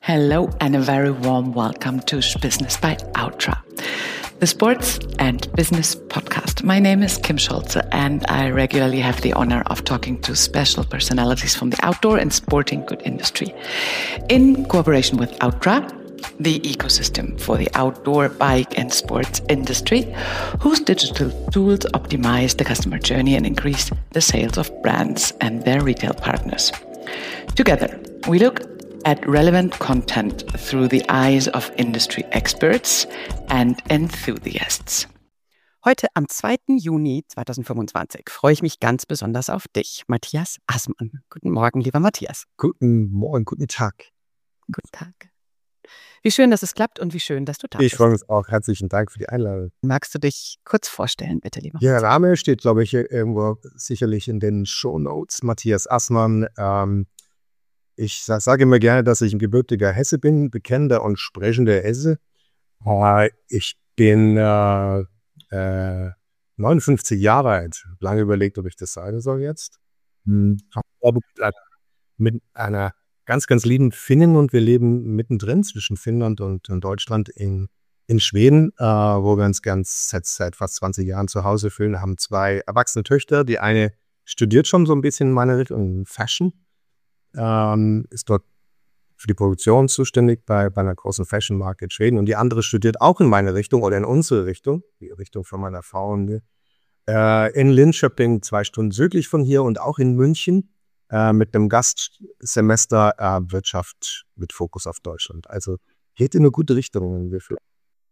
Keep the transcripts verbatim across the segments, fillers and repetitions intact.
Hello and a very warm welcome to Business by Outra, the sports and business podcast. My name is Kim Scholze and I regularly have the honor of talking to special personalities from the outdoor and sporting good industry. In cooperation with Outra, the ecosystem for the outdoor bike and sports industry, whose digital tools optimize the customer journey and increase the sales of brands and their retail partners. Together, we look at relevant content through the eyes of industry experts and enthusiasts. Heute am zweiten Juni zweitausendfünfundzwanzig freue ich mich ganz besonders auf dich, Matthias Assmann. Guten Morgen, lieber Matthias. Guten Morgen, guten Tag. Guten Tag. Wie schön, dass es klappt und wie schön, dass du da bist. Ich freue mich auch. Herzlichen Dank für die Einladung. Magst du dich kurz vorstellen, bitte, lieber Ja, Matthias? der Name steht, glaube ich, irgendwo sicherlich in den Shownotes. Matthias Assmann. Ähm, ich sa- sage immer gerne, dass ich ein gebürtiger Hesse bin, bekennender und sprechender Hesse. Äh, ich bin äh, äh, neunundfünfzig Jahre alt. Hab lange überlegt, ob ich das sagen soll jetzt. Hm. Hab aber mit einer- mit einer ganz, ganz lieben Finnen und wir leben mittendrin zwischen Finnland und, und Deutschland in, in Schweden, äh, wo wir uns ganz seit, seit fast zwanzig Jahren zu Hause fühlen, haben zwei erwachsene Töchter. Die eine studiert schon so ein bisschen in meine Richtung, in Fashion, ähm, ist dort für die Produktion zuständig bei, bei einer großen Fashion-Marke in Schweden. Und die andere studiert auch in meine Richtung oder in unsere Richtung, die Richtung von meiner Frau und mir, äh, in Linköping, zwei Stunden südlich von hier und auch in München äh, mit einem Gastsemester äh, Wirtschaft mit Fokus auf Deutschland. Also geht in eine gute Richtung. wenn wir für-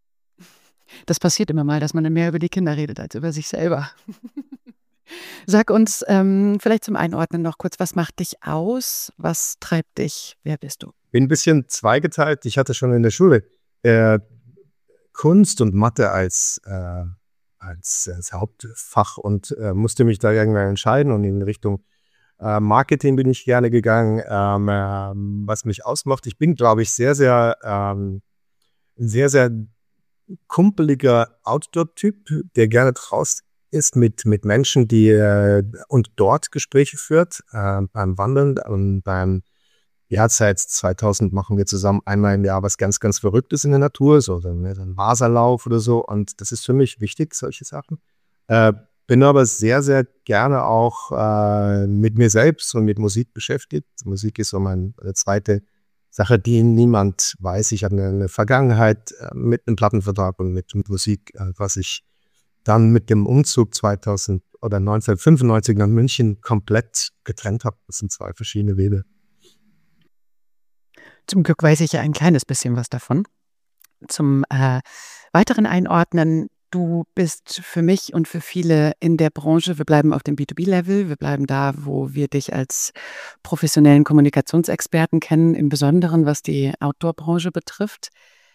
Das passiert immer mal, dass man mehr über die Kinder redet als über sich selber. Sag uns ähm, vielleicht zum Einordnen noch kurz, was macht dich aus? Was treibt dich? Wer bist du? Bin ein bisschen zweigeteilt. Ich hatte schon in der Schule äh, Kunst und Mathe als, äh, als, als Hauptfach und äh, musste mich da irgendwann entscheiden und in Richtung äh, Marketing bin ich gerne gegangen. Ähm, ähm, was mich ausmacht, ich bin, glaube ich, sehr, sehr, ähm, ein sehr, sehr kumpeliger Outdoor-Typ, der gerne draußen ist mit, mit Menschen, die äh, und dort Gespräche führt, äh, beim Wandern und beim, ja, seit zweitausend machen wir zusammen einmal im Jahr was ganz, ganz Verrücktes in der Natur, so dann, ein Wasserlauf oder so und das ist für mich wichtig, solche Sachen. Äh, bin aber sehr, sehr gerne auch äh, mit mir selbst und mit Musik beschäftigt. Musik ist so meine zweite Sache, die niemand weiß. Ich habe eine, eine Vergangenheit äh, mit einem Plattenvertrag und mit, mit Musik, äh, was ich dann mit dem Umzug zweitausend oder neunzehnhundertfünfundneunzig nach München komplett getrennt habe. Das sind zwei verschiedene Wege. Zum Glück weiß ich ja ein kleines bisschen was davon. Zum äh, weiteren Einordnen, du bist für mich und für viele in der Branche, wir bleiben auf dem B zwei B-Level, wir bleiben da, wo wir dich als professionellen Kommunikationsexperten kennen, im Besonderen was die Outdoor-Branche betrifft.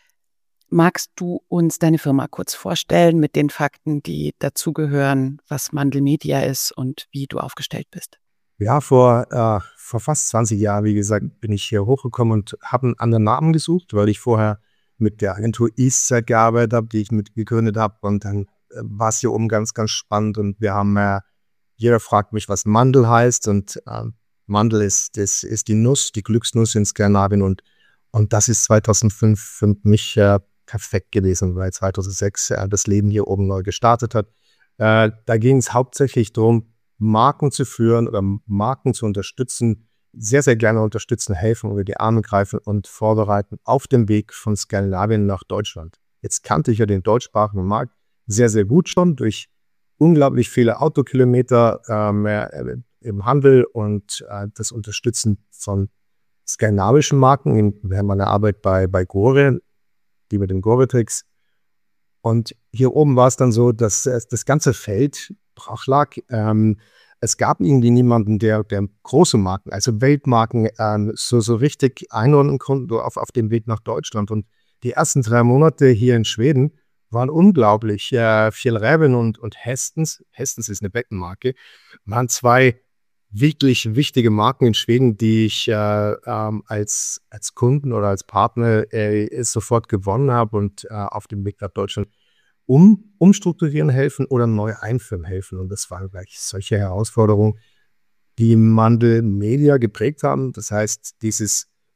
Magst du uns deine Firma kurz vorstellen mit den Fakten, die dazugehören, was Mandl Media ist und wie du aufgestellt bist? Ja, vor, äh, vor fast zwanzig Jahren, wie gesagt, bin ich hier hochgekommen und habe einen anderen Namen gesucht, weil ich vorher mit der Agentur Eastside gearbeitet habe, die ich mit gegründet habe. Und dann äh, war es hier oben ganz, ganz spannend. Und wir haben, äh, jeder fragt mich, was Mandl heißt. Und äh, Mandl ist, das ist die Nuss, die Glücksnuss in Skandinavien. Und, und das ist zweitausendfünf für mich äh, perfekt gewesen, weil zweitausendsechs äh, das Leben hier oben neu gestartet hat. Äh, da ging es hauptsächlich darum, Marken zu führen oder Marken zu unterstützen, sehr, sehr gerne unterstützen, helfen, unter die Arme greifen und vorbereiten auf dem Weg von Skandinavien nach Deutschland. Jetzt kannte ich ja den deutschsprachigen Markt sehr, sehr gut schon durch unglaublich viele Autokilometer ähm, äh, im Handel und äh, das Unterstützen von skandinavischen Marken. Wir haben eine Arbeit bei, bei Gore, die mit den Gore-Tex. Und hier oben war es dann so, dass äh, das ganze Feld brach lag. Ähm, es gab irgendwie niemanden, der, der große Marken, also Weltmarken, ähm, so, so richtig einordnen konnte auf, auf dem Weg nach Deutschland. Und die ersten drei Monate hier in Schweden waren unglaublich. Äh, Fjällräven und, und Hestens, Hestens ist eine Beckenmarke, waren zwei wirklich wichtige Marken in Schweden, die ich äh, ähm, als, als Kunden oder als Partner äh, sofort gewonnen habe und äh, auf dem Weg nach Deutschland um, umstrukturieren helfen oder neu einführen helfen. Und das waren gleich solche Herausforderungen, die Mandl Media geprägt haben. Das heißt, dieses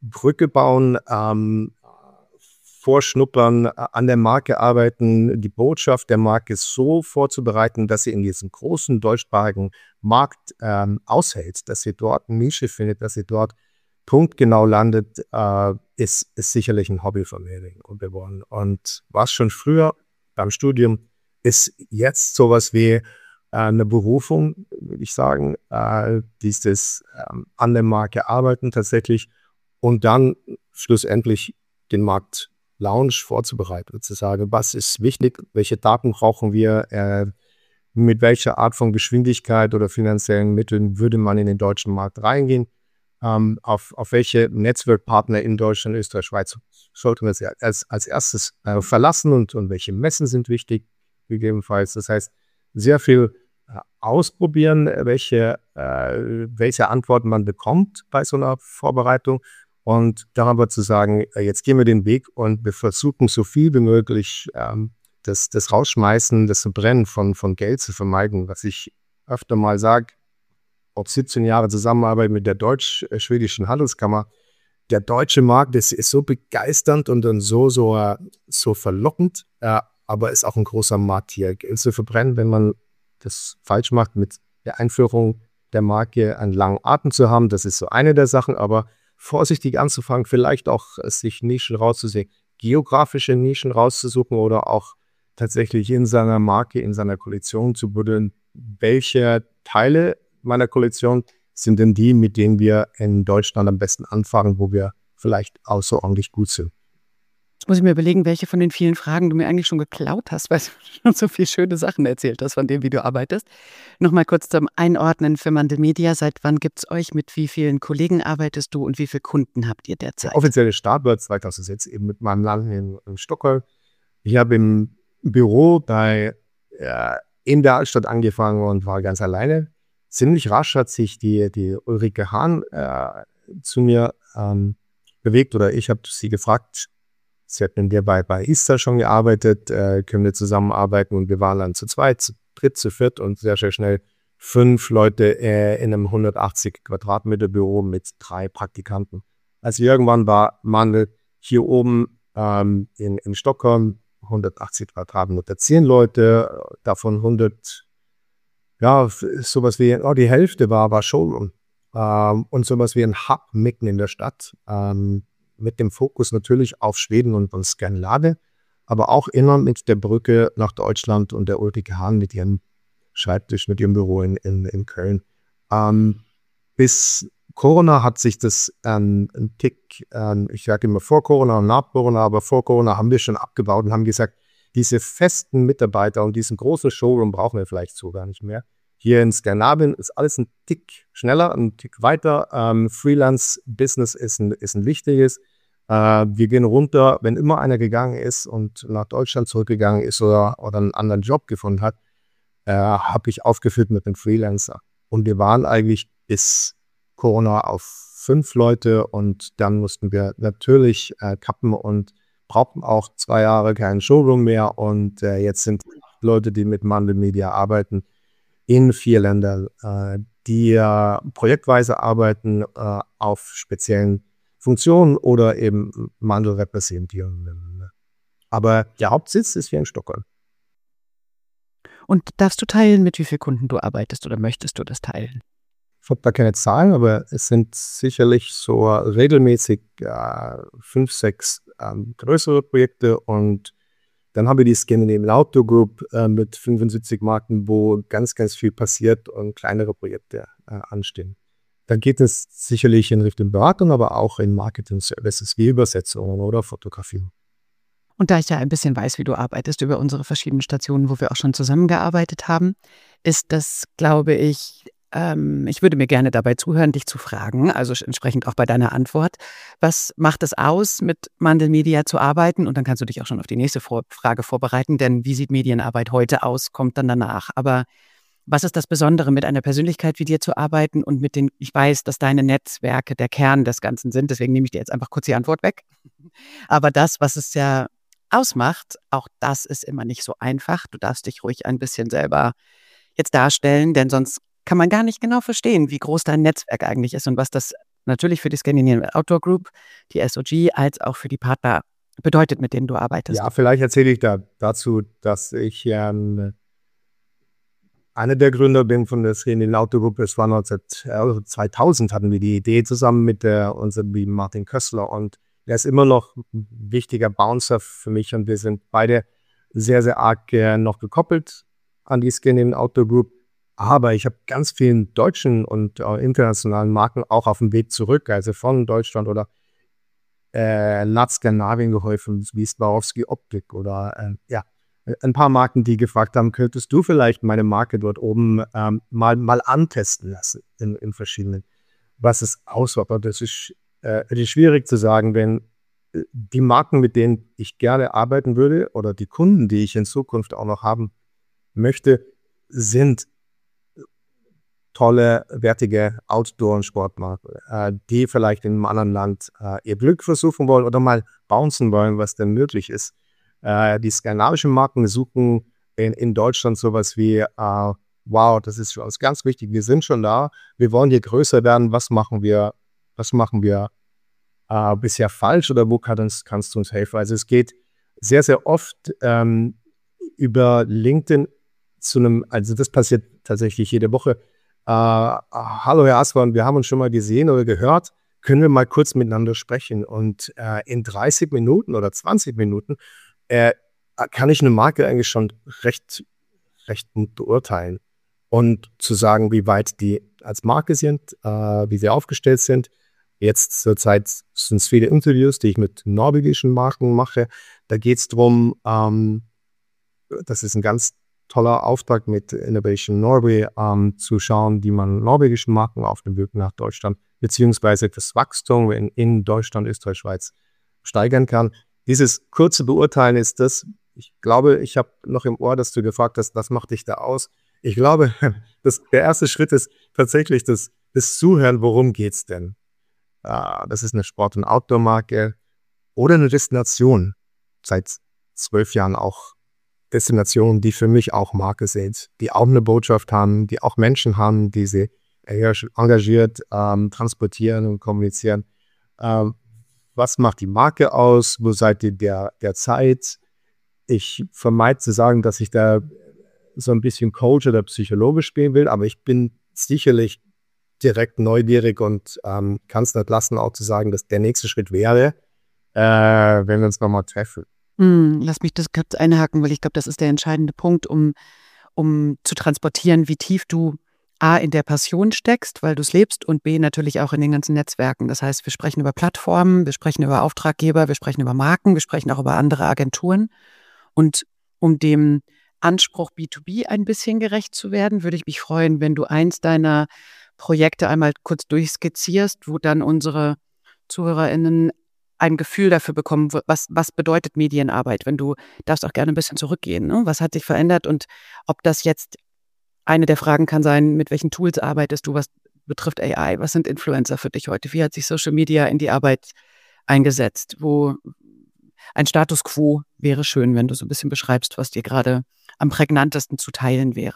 Brücke bauen, ähm, vorschnuppern, an der Marke arbeiten, die Botschaft der Marke so vorzubereiten, dass sie in diesem großen deutschsprachigen Markt ähm, aushält, dass sie dort eine Nische findet, dass sie dort punktgenau landet, äh, ist, ist sicherlich ein Hobby von mir geworden. Und was schon früher beim Studium ist jetzt sowas wie äh, eine Berufung, würde ich sagen, äh, dieses ähm, an der Marke arbeiten tatsächlich und dann schlussendlich den Markt Launch vorzubereiten, zu sagen, was ist wichtig, welche Daten brauchen wir, äh, mit welcher Art von Geschwindigkeit oder finanziellen Mitteln würde man in den deutschen Markt reingehen, ähm, auf, auf welche Netzwerkpartner in Deutschland, Österreich, Schweiz sollten wir es als, als erstes äh, verlassen und, und welche Messen sind wichtig, gegebenenfalls. Das heißt, sehr viel äh, ausprobieren, welche, äh, welche Antworten man bekommt bei so einer Vorbereitung. Und darüber zu sagen, jetzt gehen wir den Weg und wir versuchen so viel wie möglich ähm, das, das Rausschmeißen, das Verbrennen von, von Geld zu vermeiden. Was ich öfter mal sage, ob siebzehn Jahre Zusammenarbeit mit der deutsch-schwedischen Handelskammer, der deutsche Markt ist, ist so begeisternd und dann so, so, so verlockend, äh, aber ist auch ein großer Markt hier. Geld zu verbrennen, wenn man das falsch macht mit der Einführung der Marke, einen langen Atem zu haben, das ist so eine der Sachen, aber vorsichtig anzufangen, vielleicht auch sich Nischen rauszusehen, geografische Nischen rauszusuchen oder auch tatsächlich in seiner Marke, in seiner Kollektion zu buddeln, welche Teile meiner Kollektion sind denn die, mit denen wir in Deutschland am besten anfangen, wo wir vielleicht außerordentlich gut sind. Jetzt muss ich mir überlegen, welche von den vielen Fragen du mir eigentlich schon geklaut hast, weil du schon so viele schöne Sachen erzählt hast von dem, wie du arbeitest. Nochmal kurz zum Einordnen für Mandel Media. Seit wann gibt es euch? Mit wie vielen Kollegen arbeitest du und wie viele Kunden habt ihr derzeit? Der offizielle Start war zweitausendsechs eben mit meinem Land in, in Stockholm. Ich habe im Büro bei, äh, in der Altstadt angefangen und war ganz alleine. Ziemlich rasch hat sich die, die Ulrike Hahn äh, zu mir ähm, bewegt oder ich habe sie gefragt. Sie hat mit mir bei, bei Ista schon gearbeitet, äh, können wir zusammenarbeiten und wir waren dann zu zweit, zu dritt, zu viert und sehr, sehr schnell fünf Leute äh, in einem hundertachtzig Quadratmeter Büro mit drei Praktikanten. Also irgendwann war Mandel hier oben ähm, in, in Stockholm, hundertachtzig Quadratmeter, zehn Leute, davon hundert, ja, sowas wie, oh, die Hälfte war, war Showroom ähm, und sowas wie ein Hub mitten in der Stadt. Ähm, mit dem Fokus natürlich auf Schweden und, und Skandinavien, aber auch immer mit der Brücke nach Deutschland und der Ulrike Hahn mit ihrem Schreibtisch, mit ihrem Büro in, in, in Köln. Ähm, bis Corona hat sich das ähm, ein Tick, ähm, ich sage immer vor Corona und nach Corona, aber vor Corona haben wir schon abgebaut und haben gesagt, diese festen Mitarbeiter und diesen großen Showroom brauchen wir vielleicht so gar nicht mehr. Hier in Skandinavien ist alles ein Tick schneller, ein Tick weiter. Ähm, Freelance-Business ist ein, ist ein wichtiges. Äh, wir gehen runter, wenn immer einer gegangen ist und nach Deutschland zurückgegangen ist oder, oder einen anderen Job gefunden hat, äh, habe ich aufgefüllt mit einem Freelancer. Und wir waren eigentlich bis Corona auf fünf Leute und dann mussten wir natürlich äh, kappen und brauchten auch zwei Jahre keinen Showroom mehr. Und äh, jetzt sind Leute, die mit Mandel Media arbeiten, in vier Ländern, äh, die äh, projektweise arbeiten äh, auf speziellen Funktionen oder eben Mandel repräsentieren. Aber der Hauptsitz ist hier in Stockholm. Und darfst du teilen, mit wie vielen Kunden du arbeitest oder möchtest du das teilen? Ich habe da keine Zahlen, aber es sind sicherlich so regelmäßig äh, fünf, sechs ähm, größere Projekte und dann haben wir die Scandinavian Outdoor Group äh, mit fünfundsiebzig Marken, wo ganz, ganz viel passiert und kleinere Projekte äh, anstehen. Dann geht es sicherlich in Richtung Beratung, aber auch in Marketing Services wie Übersetzungen oder Fotografie. Und da ich ja ein bisschen weiß, wie du arbeitest über unsere verschiedenen Stationen, wo wir auch schon zusammengearbeitet haben, ist das, glaube ich, ähm, ich würde mir gerne dabei zuhören, dich zu fragen, also entsprechend auch bei deiner Antwort. Was macht es aus, mit Mandel Media zu arbeiten? Und dann kannst du dich auch schon auf die nächste Vor- Frage vorbereiten, denn wie sieht Medienarbeit heute aus, kommt dann danach. Aber was ist das Besondere, mit einer Persönlichkeit wie dir zu arbeiten und mit den, ich weiß, dass deine Netzwerke der Kern des Ganzen sind, deswegen nehme ich dir jetzt einfach kurz die Antwort weg. Aber das, was es ja ausmacht, auch das ist immer nicht so einfach. Du darfst dich ruhig ein bisschen selber jetzt darstellen, denn sonst kann man gar nicht genau verstehen, wie groß dein Netzwerk eigentlich ist und was das natürlich für die Scandinavian Outdoor Group, die S O G, als auch für die Partner bedeutet, mit denen du arbeitest. Ja, vielleicht erzähle ich da dazu, dass ich ähm, einer der Gründer bin von der Scandinavian Outdoor Group. Es war neunzehnhundertzweitausend, hatten wir die Idee zusammen mit der, unserem lieben Martin Kössler, und er ist immer noch ein wichtiger Bouncer für mich, und wir sind beide sehr, sehr arg äh, noch gekoppelt an die Scandinavian Outdoor Group. Aber ich habe ganz vielen deutschen und äh, internationalen Marken auch auf dem Weg zurück, also von Deutschland oder äh, nach Skandinavien geholfen, wie Swarovski Optik oder äh, ja, ein paar Marken, die gefragt haben, könntest du vielleicht meine Marke dort oben ähm, mal, mal antesten lassen in, in verschiedenen, was es auswirkt. Aber das ist, äh, das ist schwierig zu sagen, wenn äh, die Marken, mit denen ich gerne arbeiten würde, oder die Kunden, die ich in Zukunft auch noch haben möchte, sind tolle, wertige Outdoor- und Sportmarken, äh, die vielleicht in einem anderen Land äh, ihr Glück versuchen wollen oder mal bouncen wollen, was denn möglich ist. Äh, die skandinavischen Marken suchen in, in Deutschland sowas wie, äh, wow, das ist für uns ganz wichtig, wir sind schon da, wir wollen hier größer werden, was machen wir, was machen wir äh, bisher falsch, oder wo kann uns, kannst du uns helfen? Also es geht sehr, sehr oft ähm, über LinkedIn zu einem, also das passiert tatsächlich jede Woche. Uh, hallo Herr Aswan, wir haben uns schon mal gesehen oder gehört, können wir mal kurz miteinander sprechen? Und uh, in dreißig Minuten oder zwanzig Minuten uh, kann ich eine Marke eigentlich schon recht, recht gut beurteilen und zu sagen, wie weit die als Marke sind, uh, wie sie aufgestellt sind. Jetzt zurzeit sind es viele Interviews, die ich mit norwegischen Marken mache. Da geht es darum, um, das ist ein ganz toller Auftrag mit Innovation Norway, ähm, zu schauen, wie man norwegischen Marken auf dem Weg nach Deutschland beziehungsweise das Wachstum in, in Deutschland, Österreich, Schweiz steigern kann. Dieses kurze Beurteilen ist das, ich glaube, ich habe noch im Ohr, dass du gefragt hast, was macht dich da aus? Ich glaube, das, der erste Schritt ist tatsächlich das, das Zuhören, worum geht's denn? Äh, das ist eine Sport- und Outdoor-Marke oder eine Destination, seit zwölf Jahren auch Destinationen, die für mich auch Marke sind, die auch eine Botschaft haben, die auch Menschen haben, die sie engagiert ähm, transportieren und kommunizieren. Ähm, was macht die Marke aus? Wo seid ihr der, der Zeit? Ich vermeide zu sagen, dass ich da so ein bisschen Coach oder Psychologe spielen will, aber ich bin sicherlich direkt neugierig und ähm, kann es nicht lassen, auch zu sagen, dass der nächste Schritt wäre, äh, wenn wir uns nochmal treffen. Hm, lass mich das kurz einhaken, weil ich glaube, das ist der entscheidende Punkt, um, um zu transportieren, wie tief du A, in der Passion steckst, weil du es lebst, und B, natürlich auch in den ganzen Netzwerken. Das heißt, wir sprechen über Plattformen, wir sprechen über Auftraggeber, wir sprechen über Marken, wir sprechen auch über andere Agenturen. Und um dem Anspruch B zwei B ein bisschen gerecht zu werden, würde ich mich freuen, wenn du eins deiner Projekte einmal kurz durchskizzierst, wo dann unsere ZuhörerInnen ein Gefühl dafür bekommen, was, was bedeutet Medienarbeit, wenn du darfst auch gerne ein bisschen zurückgehen. Ne? Was hat sich verändert, und ob das jetzt, eine der Fragen kann sein, mit welchen Tools arbeitest du, was betrifft A I, was sind Influencer für dich heute, wie hat sich Social Media in die Arbeit eingesetzt, wo ein Status Quo wäre schön, wenn du so ein bisschen beschreibst, was dir gerade am prägnantesten zu teilen wäre.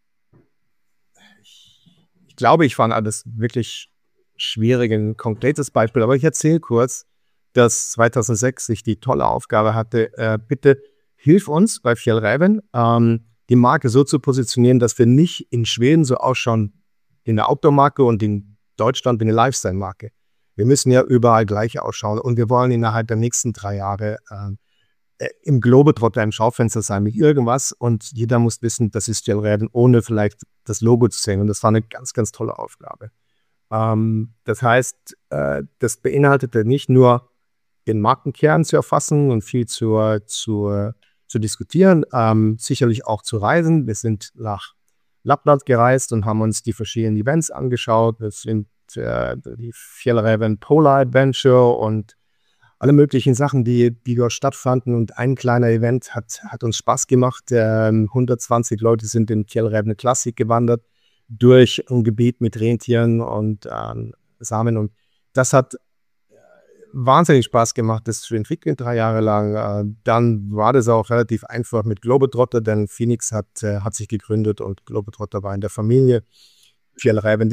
Ich glaube, ich fand alles wirklich schwierig, ein konkretes Beispiel, aber ich erzähle kurz, dass zweitausendsechs ich die tolle Aufgabe hatte, äh, bitte hilf uns bei Fjällräven, ähm, die Marke so zu positionieren, dass wir nicht in Schweden so ausschauen wie eine Outdoor-Marke und in Deutschland wie eine Lifestyle-Marke. Wir müssen ja überall gleich ausschauen, und wir wollen innerhalb der nächsten drei Jahre äh, im Globetrotter im Schaufenster sein mit irgendwas, und jeder muss wissen, das ist Fjällräven, ohne vielleicht das Logo zu sehen, und das war eine ganz, ganz tolle Aufgabe. Ähm, das heißt, äh, das beinhaltete nicht nur den Markenkern zu erfassen und viel zu, zu, zu diskutieren, ähm, sicherlich auch zu reisen. Wir sind nach Lappland gereist und haben uns die verschiedenen Events angeschaut. Das sind äh, die Fjällräven Polar Adventure und alle möglichen Sachen, die, die dort stattfanden. Und ein kleiner Event hat, hat uns Spaß gemacht. Ähm, hundertzwanzig Leute sind in Fjällräven Classic gewandert durch ein Gebiet mit Rentieren und ähm, Samen. Und das hat wahnsinnig Spaß gemacht, das zu entwickeln, drei Jahre lang. Dann war das auch relativ einfach mit Globetrotter, denn Phoenix hat, hat sich gegründet und Globetrotter war in der Familie. Fjällräven, dieses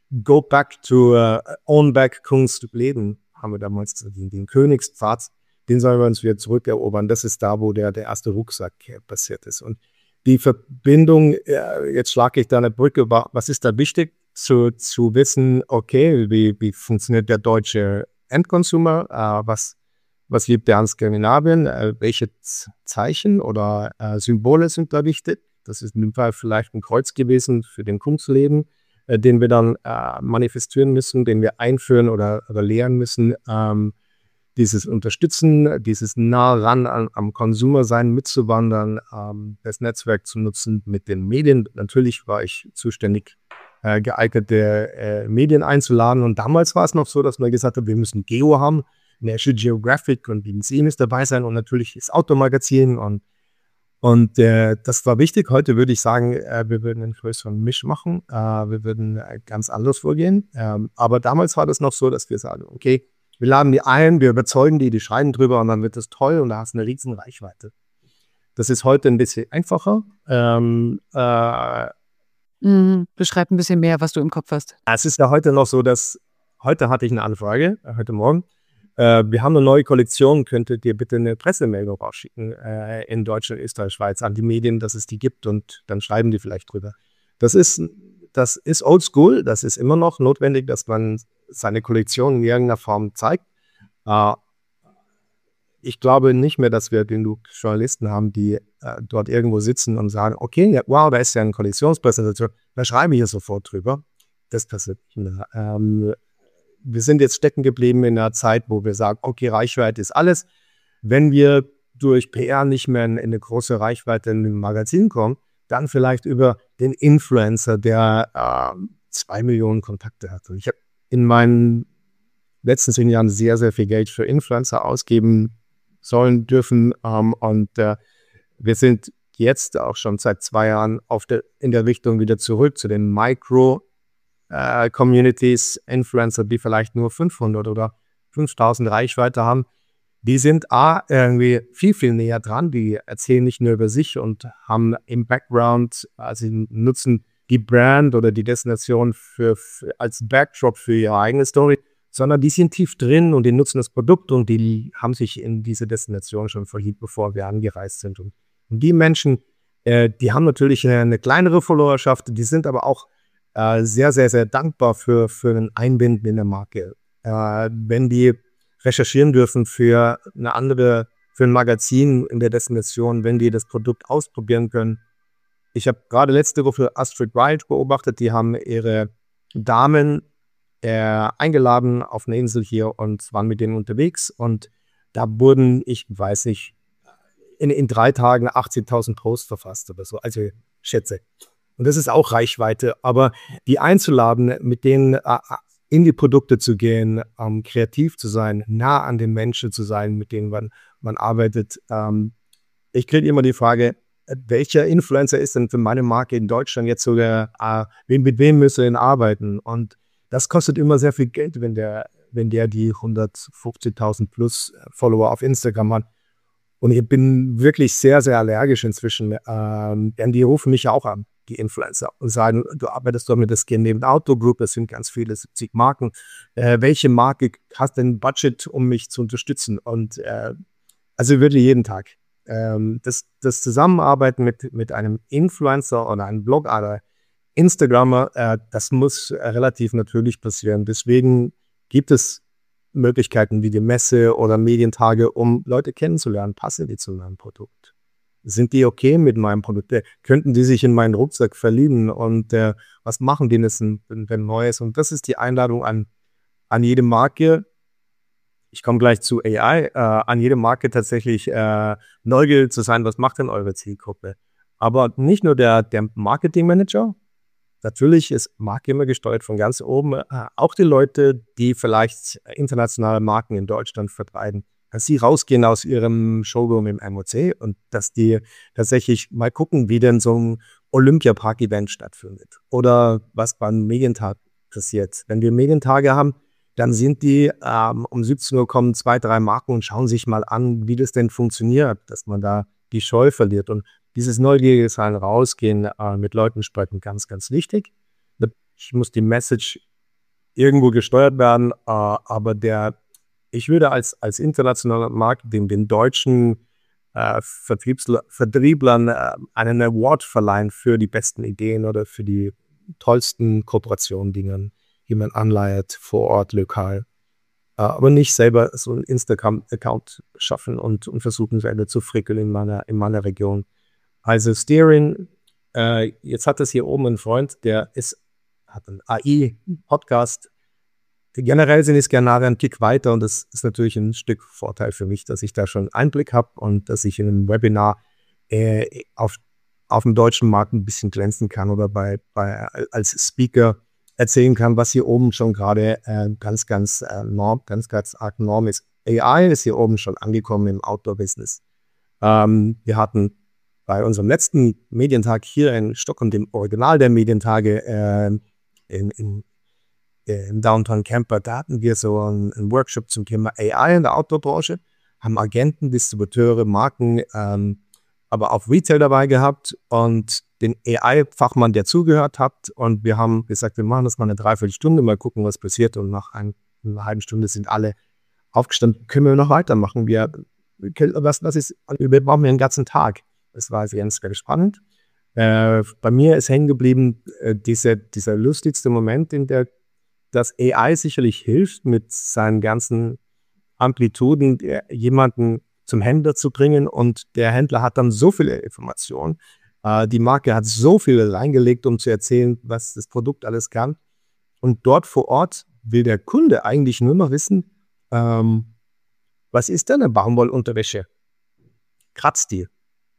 Go back to uh, own back Kunst leben, haben wir damals den, den Königspfad, den sollen wir uns wieder zurückerobern. Das ist da, wo der, der erste Rucksack passiert ist. Und die Verbindung, äh, jetzt schlage ich da eine Brücke, was ist da wichtig? Zu, zu wissen, okay, wie, wie funktioniert der deutsche Endconsumer, äh, was, was lebt der an Skandinavien, äh, welche Zeichen oder äh, Symbole sind da wichtig? Das ist in dem Fall vielleicht ein Kreuz gewesen für den Kunstleben, äh, den wir dann äh, manifestieren müssen, den wir einführen oder, oder lehren müssen. Ähm, dieses Unterstützen, dieses nah ran an, am Konsumer sein, mitzuwandern, ähm, das Netzwerk zu nutzen mit den Medien. Natürlich war ich zuständig, äh, geeignete äh, Medien einzuladen. Und damals war es noch so, dass man gesagt hat, wir müssen Geo haben, National Geographic und B B C muss dabei sein und natürlich das Automagazin. Und, und äh, das war wichtig. Heute würde ich sagen, äh, wir würden einen größeren Misch machen. Äh, wir würden äh, ganz anders vorgehen. Ähm, aber damals war das noch so, dass wir sagen, okay, wir laden die ein, wir überzeugen die, die schreien drüber und dann wird das toll und da hast du eine riesen Reichweite. Das ist heute ein bisschen einfacher. Ähm, äh, Mhm. Beschreib ein bisschen mehr, was du im Kopf hast. Es ist ja heute noch so, dass, heute hatte ich eine Anfrage, äh, heute Morgen, äh, wir haben eine neue Kollektion, könntet ihr bitte eine Pressemeldung rausschicken äh, in Deutschland, Österreich, Schweiz an die Medien, dass es die gibt und dann schreiben die vielleicht drüber. Das ist, das ist oldschool, das ist immer noch notwendig, dass man seine Kollektion in irgendeiner Form zeigt. Äh, Ich glaube nicht mehr, dass wir genug Journalisten haben, die äh, dort irgendwo sitzen und sagen, okay, ja, wow, da ist ja eine Kollektionspräsentation, da schreibe ich hier sofort drüber. Das passiert nicht mehr. Ähm, wir sind jetzt stecken geblieben in einer Zeit, wo wir sagen, okay, Reichweite ist alles. Wenn wir durch P R nicht mehr in, in eine große Reichweite in ein Magazin kommen, dann vielleicht über den Influencer, der äh, zwei Millionen Kontakte hat. Und ich habe in meinen letzten zehn Jahren sehr, sehr viel Geld für Influencer ausgeben sollen, dürfen. Ähm, und äh, wir sind jetzt auch schon seit zwei Jahren auf der, in der Richtung wieder zurück zu den Micro-Communities, äh, Influencer, die vielleicht nur fünfhundert oder fünftausend Reichweite haben. Die sind A, irgendwie viel, viel näher dran. Die erzählen nicht nur über sich und haben im Background, also sie nutzen die Brand oder die Destination für, für, als Backdrop für ihre eigene Story, sondern die sind tief drin und die nutzen das Produkt und die haben sich in diese Destination schon verliebt, bevor wir angereist sind. Und, und die Menschen, äh, die haben natürlich eine, eine kleinere Followerschaft, die sind aber auch äh, sehr, sehr, sehr dankbar für, für ein Einbinden in der Marke. Äh, wenn die recherchieren dürfen für eine andere, für ein Magazin in der Destination, wenn die das Produkt ausprobieren können. Ich habe gerade letzte Woche Astrid Wild beobachtet, die haben ihre Damen äh, eingeladen auf eine Insel hier und waren mit denen unterwegs und da wurden, ich weiß nicht, in, in drei Tagen achtzehntausend Posts verfasst oder so, also schätze. Und das ist auch Reichweite, aber die einzuladen, mit denen äh, in die Produkte zu gehen, ähm, kreativ zu sein, nah an den Menschen zu sein, mit denen man, man arbeitet. Ähm, ich kriege immer die Frage, welcher Influencer ist denn für meine Marke in Deutschland jetzt sogar, äh, mit wem müssen wir denn arbeiten? Und das kostet immer sehr viel Geld, wenn der, wenn der die hundertfünfzigtausend plus Follower auf Instagram hat. Und ich bin wirklich sehr, sehr allergisch inzwischen, ähm, denn die rufen mich ja auch an, die Influencer, und sagen, du arbeitest doch mit der Skin neben Outdoor Group, das sind ganz viele, siebzig Marken. Äh, welche Marke hast denn Budget, um mich zu unterstützen? Und äh, also wirklich jeden Tag. Ähm, das, das Zusammenarbeiten mit, mit einem Influencer oder einem Blogger oder Instagrammer, äh, das muss äh, relativ natürlich passieren. Deswegen gibt es Möglichkeiten wie die Messe oder Medientage, um Leute kennenzulernen. Passen die zu meinem Produkt? Sind die okay mit meinem Produkt? Äh, könnten die sich in meinen Rucksack verlieben? Und äh, was machen die denn, wenn Neues? Und das ist die Einladung an, an jede Marke. Ich komme gleich zu A I. Äh, an jede Marke tatsächlich äh, neugierig zu sein, was macht denn eure Zielgruppe? Aber nicht nur der, der Marketingmanager. Natürlich ist Marke immer gesteuert von ganz oben. Äh, auch die Leute, die vielleicht internationale Marken in Deutschland vertreiben, dass sie rausgehen aus ihrem Showroom im M O C und dass die tatsächlich mal gucken, wie denn so ein Olympiapark-Event stattfindet oder was beim Medientag passiert. Wenn wir Medientage haben, dann sind die ähm, um siebzehn Uhr kommen zwei, drei Marken und schauen sich mal an, wie das denn funktioniert, dass man da die Scheu verliert. Und dieses neugierige Sein, rausgehen, äh, mit Leuten sprechen, ganz, ganz wichtig. Ich muss die Message irgendwo gesteuert werden, äh, aber der, ich würde als, als internationaler Markt den, den deutschen äh, Vertriebsler, Vertrieblern äh, einen Award verleihen für die besten Ideen oder für die tollsten Kooperationen, die man, die man anleiert vor Ort, lokal. Äh, aber nicht selber so einen Instagram-Account schaffen und, und versuchen, selber zu frickeln in meiner, in meiner Region. Also Steering, äh, jetzt hat es hier oben einen Freund, der ist, hat einen A I-Podcast. Generell sind die Skanare einen Tick weiter und das ist natürlich ein Stück Vorteil für mich, dass ich da schon Einblick habe und dass ich in einem Webinar äh, auf, auf dem deutschen Markt ein bisschen glänzen kann oder bei, bei, als Speaker erzählen kann, was hier oben schon gerade äh, ganz, ganz äh, norm, ganz, ganz arg Norm ist. A I ist hier oben schon angekommen im Outdoor-Business. Ähm, wir hatten bei unserem letzten Medientag hier in Stockholm, dem Original der Medientage äh, in, in, in Downtown Camper, da hatten wir so einen, einen Workshop zum Thema A I in der Outdoor-Branche, haben Agenten, Distributeure, Marken, ähm, aber auch Retail dabei gehabt und den A I-Fachmann, der zugehört hat. Und wir haben gesagt, wir machen das mal eine Dreiviertelstunde, mal gucken, was passiert. Und nach ein, einer halben Stunde sind alle aufgestanden, können wir noch weitermachen. Wir, was, was ist, wir brauchen einen ganzen Tag. Das war ganz, ganz spannend. Äh, bei mir ist hängen geblieben, äh, diese, dieser lustigste Moment, in der das A I sicherlich hilft, mit seinen ganzen Amplituden jemanden zum Händler zu bringen und der Händler hat dann so viele Informationen. Äh, die Marke hat so viel reingelegt, um zu erzählen, was das Produkt alles kann. Und dort vor Ort will der Kunde eigentlich nur noch wissen, ähm, was ist denn eine Baumwollunterwäsche? Kratzt die?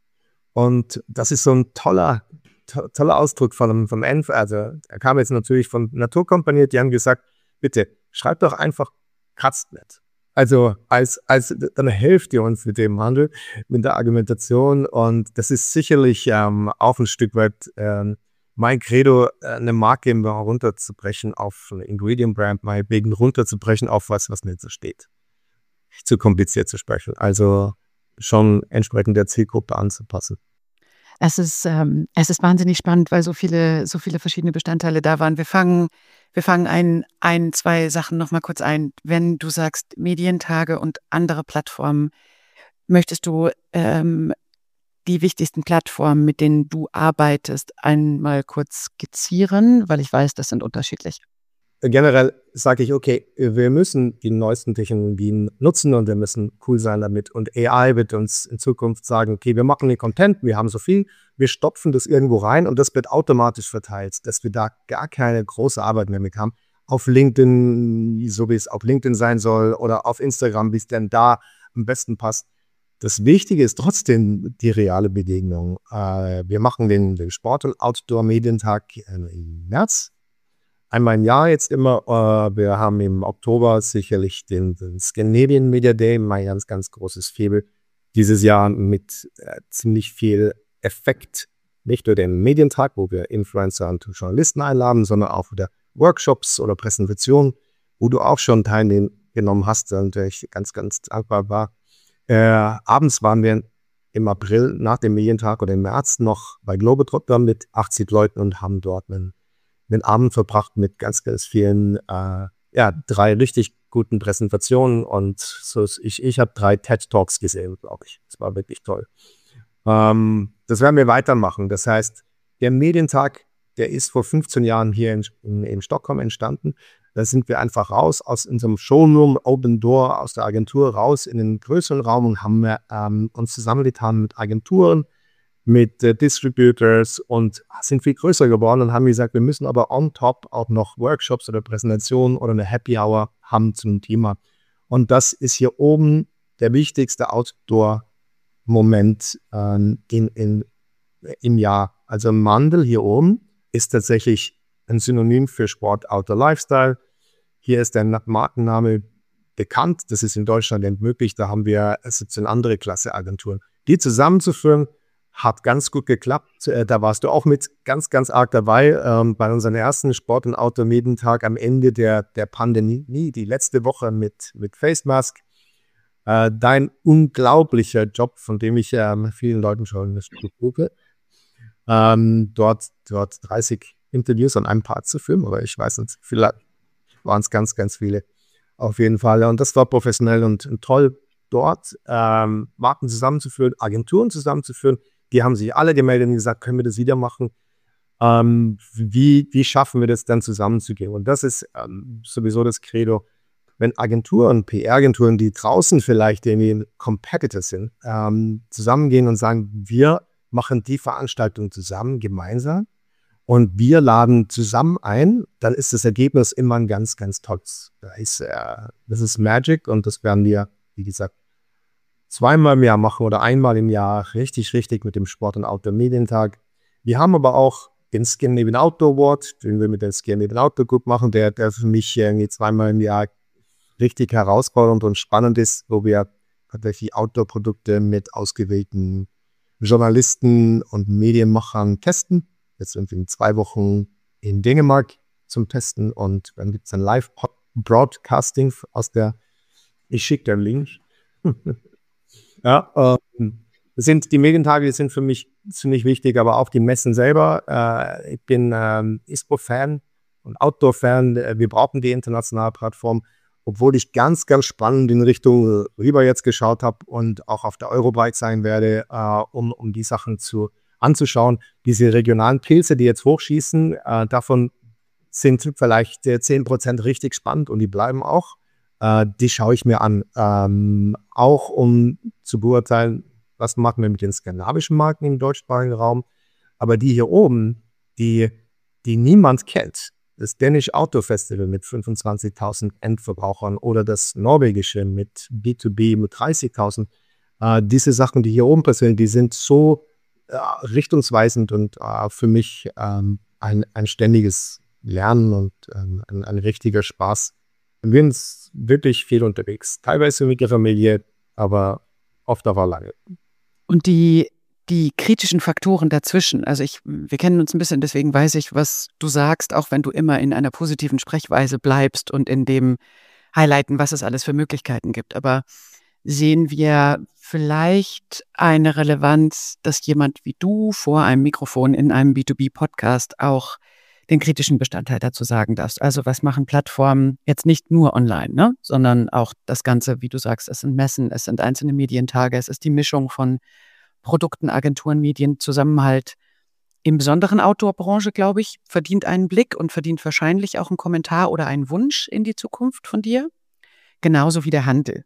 Und das ist so ein toller, to- toller Ausdruck von, vom Enf. Also er kam jetzt natürlich von Naturkompanie, die haben gesagt, bitte schreibt doch einfach, kratzt nicht. Also als, als dann helft ihr uns mit dem Handel, mit der Argumentation und das ist sicherlich ähm, auch ein Stück weit ähm, mein Credo, eine Marke runterzubrechen auf eine Ingredient-Brand, meinetwegen runterzubrechen auf was, was nicht so steht. Nicht zu kompliziert zu sprechen. Also schon entsprechend der Zielgruppe anzupassen. Es ist, ähm, es ist wahnsinnig spannend, weil so viele, so viele verschiedene Bestandteile da waren. Wir fangen, wir fangen ein, ein, zwei Sachen noch mal kurz ein. Wenn du sagst Medientage und andere Plattformen, möchtest du ähm, die wichtigsten Plattformen, mit denen du arbeitest, einmal kurz skizzieren, weil ich weiß, das sind unterschiedlich. Generell sage ich, okay, wir müssen die neuesten Technologien nutzen und wir müssen cool sein damit. Und A I wird uns in Zukunft sagen, okay, wir machen den Content, wir haben so viel, wir stopfen das irgendwo rein und das wird automatisch verteilt, dass wir da gar keine große Arbeit mehr mit haben. Auf LinkedIn, so wie es auf LinkedIn sein soll, oder auf Instagram, wie es denn da am besten passt. Das Wichtige ist trotzdem die reale Begegnung. Äh, wir machen den, den Sport- und Outdoor-Medientag im März. Einmal im Jahr jetzt immer. Äh, wir haben im Oktober sicherlich den, den Scandinavian Media Day, mein ganz, ganz großes Faible. Dieses Jahr mit äh, ziemlich viel Effekt. Nicht nur den Medientag, wo wir Influencer und Journalisten einladen, sondern auch wieder Workshops oder Präsentationen, wo du auch schon teilgenommen hast und ich ganz, ganz dankbar war. Äh, abends waren wir im April nach dem Medientag oder im März noch bei Globetrotter mit achtzig Leuten und haben dort einen den Abend verbracht mit ganz, ganz vielen, äh, ja, drei richtig guten Präsentationen und so ich, ich habe drei TED-Talks gesehen, glaube ich. Das war wirklich toll. Ähm, das werden wir weitermachen. Das heißt, der Medientag, der ist vor fünfzehn Jahren hier in, in, in Stockholm entstanden. Da sind wir einfach raus aus unserem Showroom, Open Door, aus der Agentur raus in den größeren Raum und haben ähm, uns zusammengetan mit Agenturen, mit äh, Distributors und sind viel größer geworden und haben gesagt, wir müssen aber on top auch noch Workshops oder Präsentationen oder eine Happy Hour haben zum Thema. Und das ist hier oben der wichtigste Outdoor-Moment äh, in, in, im Jahr. Also Mandel hier oben ist tatsächlich ein Synonym für Sport, Outdoor, Lifestyle. Hier ist der Markenname bekannt. Das ist in Deutschland nicht möglich. Da haben wir siebzehn andere Klasse-Agenturen. Die zusammenzuführen, hat ganz gut geklappt. Da warst du auch mit ganz, ganz arg dabei. Ähm, bei unserem ersten Sport- und Outdoor-Medientag am Ende der, der Pandemie, die letzte Woche mit, mit Face Mask. Äh, dein unglaublicher Job, von dem ich ähm, vielen Leuten schon das rufe. Ähm, dort, dort dreißig Interviews an einem Part zu filmen, oder ich weiß nicht, vielleicht, waren es ganz, ganz viele. Auf jeden Fall. Und das war professionell und, und toll, dort ähm, Marken zusammenzuführen, Agenturen zusammenzuführen. Die haben sich alle gemeldet und gesagt, können wir das wieder machen? Ähm, wie, wie schaffen wir das dann zusammenzugehen? Und das ist ähm, sowieso das Credo. Wenn Agenturen, P R-Agenturen, die draußen vielleicht irgendwie Competitor sind, ähm, zusammengehen und sagen, wir machen die Veranstaltung zusammen, gemeinsam und wir laden zusammen ein, dann ist das Ergebnis immer ein ganz, ganz tolles. Da ist, äh, das ist Magic und das werden wir, wie gesagt, zweimal im Jahr machen oder einmal im Jahr richtig, richtig mit dem Sport- und Outdoor-Medientag. Wir haben aber auch den Scandinavian Outdoor Award, den wir mit der Scandinavian Outdoor Group machen, der, der für mich irgendwie zweimal im Jahr richtig herausfordernd und spannend ist, wo wir tatsächlich Outdoor-Produkte mit ausgewählten Journalisten und Medienmachern testen. Jetzt sind wir in zwei Wochen in Dänemark zum Testen und dann gibt es ein Live-Broadcasting aus der, ich schicke dir einen Link. ja, ähm, sind die Medientage, die sind für mich ziemlich wichtig, aber auch die Messen selber. Äh, ich bin ähm, I S P O-Fan und Outdoor-Fan. Wir brauchen die internationale Plattform, obwohl ich ganz, ganz spannend in Richtung rüber jetzt geschaut habe und auch auf der Eurobike sein werde, äh, um, um die Sachen zu, anzuschauen. Diese regionalen Pilze, die jetzt hochschießen, äh, davon sind vielleicht äh, zehn Prozent richtig spannend und die bleiben auch. Äh, die schaue ich mir an, ähm, auch um zu beurteilen, was machen wir mit den skandinavischen Marken im deutschsprachigen Raum. Aber die hier oben, die, die niemand kennt, das Danish Outdoor Festival mit fünfundzwanzigtausend Endverbrauchern oder das norwegische mit B zwei B mit dreißigtausend, äh, diese Sachen, die hier oben passieren, die sind so äh, richtungsweisend und äh, für mich ähm, ein, ein ständiges Lernen und ähm, ein, ein richtiger Spaß. Wir sind wirklich viel unterwegs, teilweise mit der Familie, aber oft auch alleine. Und die, die kritischen Faktoren dazwischen, also ich, wir kennen uns ein bisschen, deswegen weiß ich, was du sagst, auch wenn du immer in einer positiven Sprechweise bleibst und in dem highlighten, was es alles für Möglichkeiten gibt. Aber sehen wir vielleicht eine Relevanz, dass jemand wie du vor einem Mikrofon in einem B zwei B-Podcast auch den kritischen Bestandteil dazu sagen darfst? Also was machen Plattformen jetzt nicht nur online, ne? Sondern auch das Ganze, wie du sagst, es sind Messen, es sind einzelne Medientage, es ist die Mischung von Produkten, Agenturen, Medien, Zusammenhalt. Im besonderen Outdoor-Branche, glaube ich, verdient einen Blick und verdient wahrscheinlich auch einen Kommentar oder einen Wunsch in die Zukunft von dir. Genauso wie der Handel.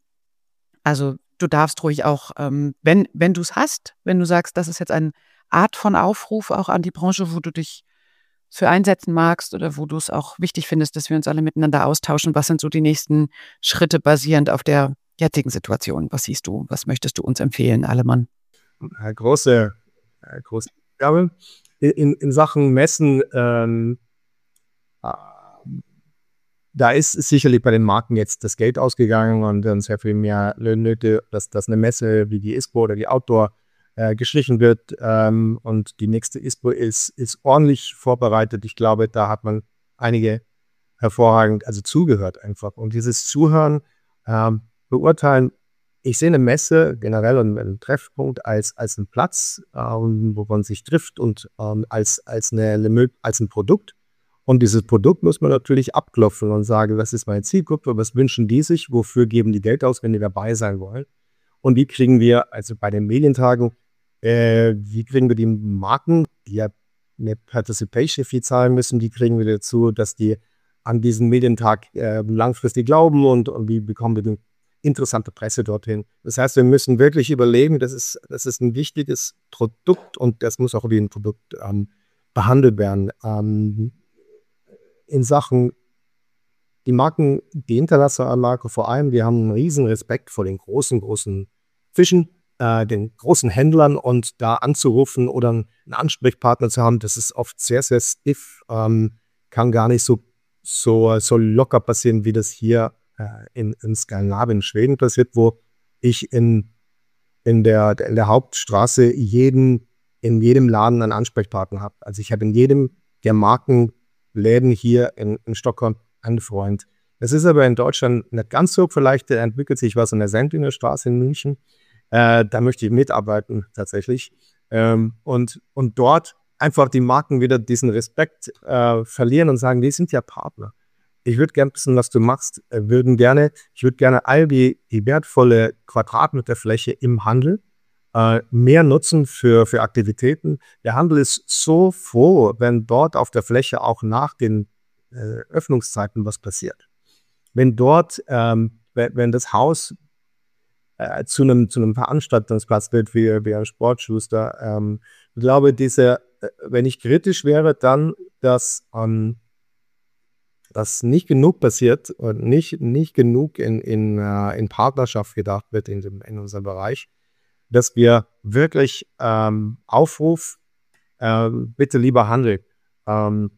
Also du darfst ruhig auch, ähm, wenn, wenn du es hast, wenn du sagst, das ist jetzt eine Art von Aufruf auch an die Branche, wo du dich für einsetzen magst oder wo du es auch wichtig findest, dass wir uns alle miteinander austauschen. Was sind so die nächsten Schritte basierend auf der jetzigen Situation? Was siehst du? Was möchtest du uns empfehlen, Allemann? Eine große, eine große Aufgabe. In, in Sachen Messen, ähm, äh, da ist sicherlich bei den Marken jetzt das Geld ausgegangen und dann sehr viel mehr Löhne, dass, dass eine Messe wie die I S P O oder die Outdoor äh, gestrichen wird ähm, und die nächste I S P O ist, ist ordentlich vorbereitet. Ich glaube, da hat man einige hervorragend, also zugehört einfach. Und dieses Zuhören, ähm, beurteilen, ich sehe eine Messe generell und einen Treffpunkt als, als einen Platz, ähm, wo man sich trifft und ähm, als, als, eine, als ein Produkt. Und dieses Produkt muss man natürlich abklopfen und sagen, was ist meine Zielgruppe, was wünschen die sich, wofür geben die Geld aus, wenn die dabei sein wollen. Und wie kriegen wir, also bei den Medientagen, äh, wie kriegen wir die Marken, die ja eine Participation-Fee zahlen müssen, wie kriegen wir dazu, dass die an diesen Medientag äh, langfristig glauben und, und wie bekommen wir die interessante Presse dorthin. Das heißt, wir müssen wirklich überlegen, das ist, das ist ein wichtiges Produkt und das muss auch wie ein Produkt ähm, behandelt werden. Ähm, in Sachen, die Marken, die internationalen Marken vor allem, wir haben einen riesen Respekt vor den großen, großen Fischen, äh, den großen Händlern und da anzurufen oder einen Ansprechpartner zu haben, das ist oft sehr, sehr stiff, ähm, kann gar nicht so, so, so locker passieren, wie das hier In, in Skandinavien, Schweden passiert, wo ich in, in, der, in der Hauptstraße jeden, in jedem Laden einen Ansprechpartner habe. Also ich habe in jedem der Markenläden hier in, in Stockholm einen Freund. Das ist aber in Deutschland nicht ganz so, vielleicht entwickelt sich was in der Sendlinger Straße in München. Äh, da möchte ich mitarbeiten tatsächlich. Ähm, und, und dort einfach die Marken wieder diesen Respekt äh, verlieren und sagen, die sind ja Partner. ich würde gerne wissen, was du machst, äh, würden gerne, ich würde gerne all die, die wertvolle Quadratmeterfläche im Handel äh, mehr nutzen für, für Aktivitäten. Der Handel ist so froh, wenn dort auf der Fläche auch nach den äh, Öffnungszeiten was passiert. Wenn dort, ähm, wenn, wenn das Haus äh, zu einem zu einem Veranstaltungsplatz wird, wie, wie ein Sportschuster, ähm, ich glaube, diese, äh, wenn ich kritisch wäre, dann, dass ähm, dass nicht genug passiert und nicht, nicht genug in, in, äh, in Partnerschaft gedacht wird in, dem, in unserem Bereich, dass wir wirklich ähm, Aufruf, äh, bitte lieber Handel, ähm,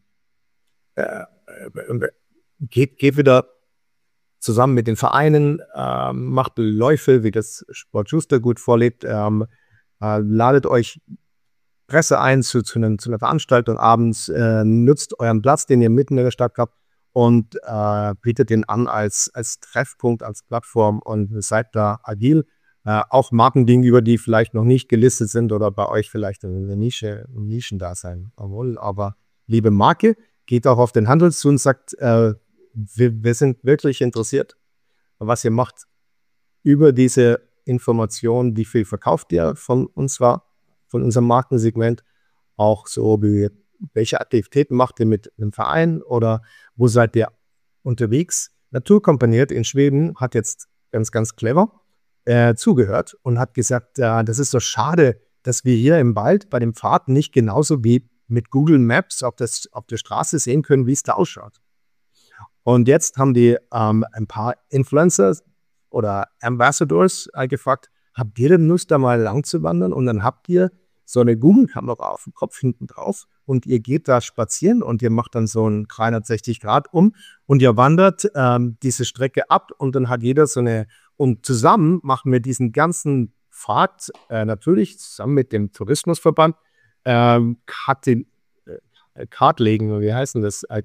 äh, äh, geht, geht wieder zusammen mit den Vereinen, ähm, macht Läufe, wie das Sport Schuster gut vorlebt, ähm, äh, ladet euch Presse ein zu, zu, einem, zu einer Veranstaltung abends, äh, nutzt euren Platz, den ihr mitten in der Stadt habt und äh, bietet den an als, als Treffpunkt, als Plattform und seid da agil. Äh, auch Marken gegenüber, die vielleicht noch nicht gelistet sind oder bei euch vielleicht in der Nische, im Nischendasein. Obwohl, aber liebe Marke, geht auch auf den Handel zu und sagt, äh, wir, wir sind wirklich interessiert, was ihr macht über diese Information, wie viel verkauft ihr von uns war, von unserem Markensegment, auch so wie welche Aktivitäten macht ihr mit einem Verein oder wo seid ihr unterwegs? Naturkompaniert in Schweden hat jetzt ganz, ganz clever äh, zugehört und hat gesagt, äh, das ist so schade, dass wir hier im Wald bei dem Pfad nicht genauso wie mit Google Maps auf, das, auf der Straße sehen können, wie es da ausschaut. Und jetzt haben die ähm, ein paar Influencer oder Ambassadors äh, gefragt, habt ihr denn Lust, da mal lang zu wandern? Und dann habt ihr so eine Google-Kamera auf dem Kopf hinten drauf und ihr geht da spazieren und ihr macht dann so einen dreihundertsechzig Grad um und ihr wandert ähm, diese Strecke ab und dann hat jeder so eine, und zusammen machen wir diesen ganzen Pfad, äh, natürlich zusammen mit dem Tourismusverband, ähm, Karte, äh, Kartlegen, wie heißt denn das? Äh,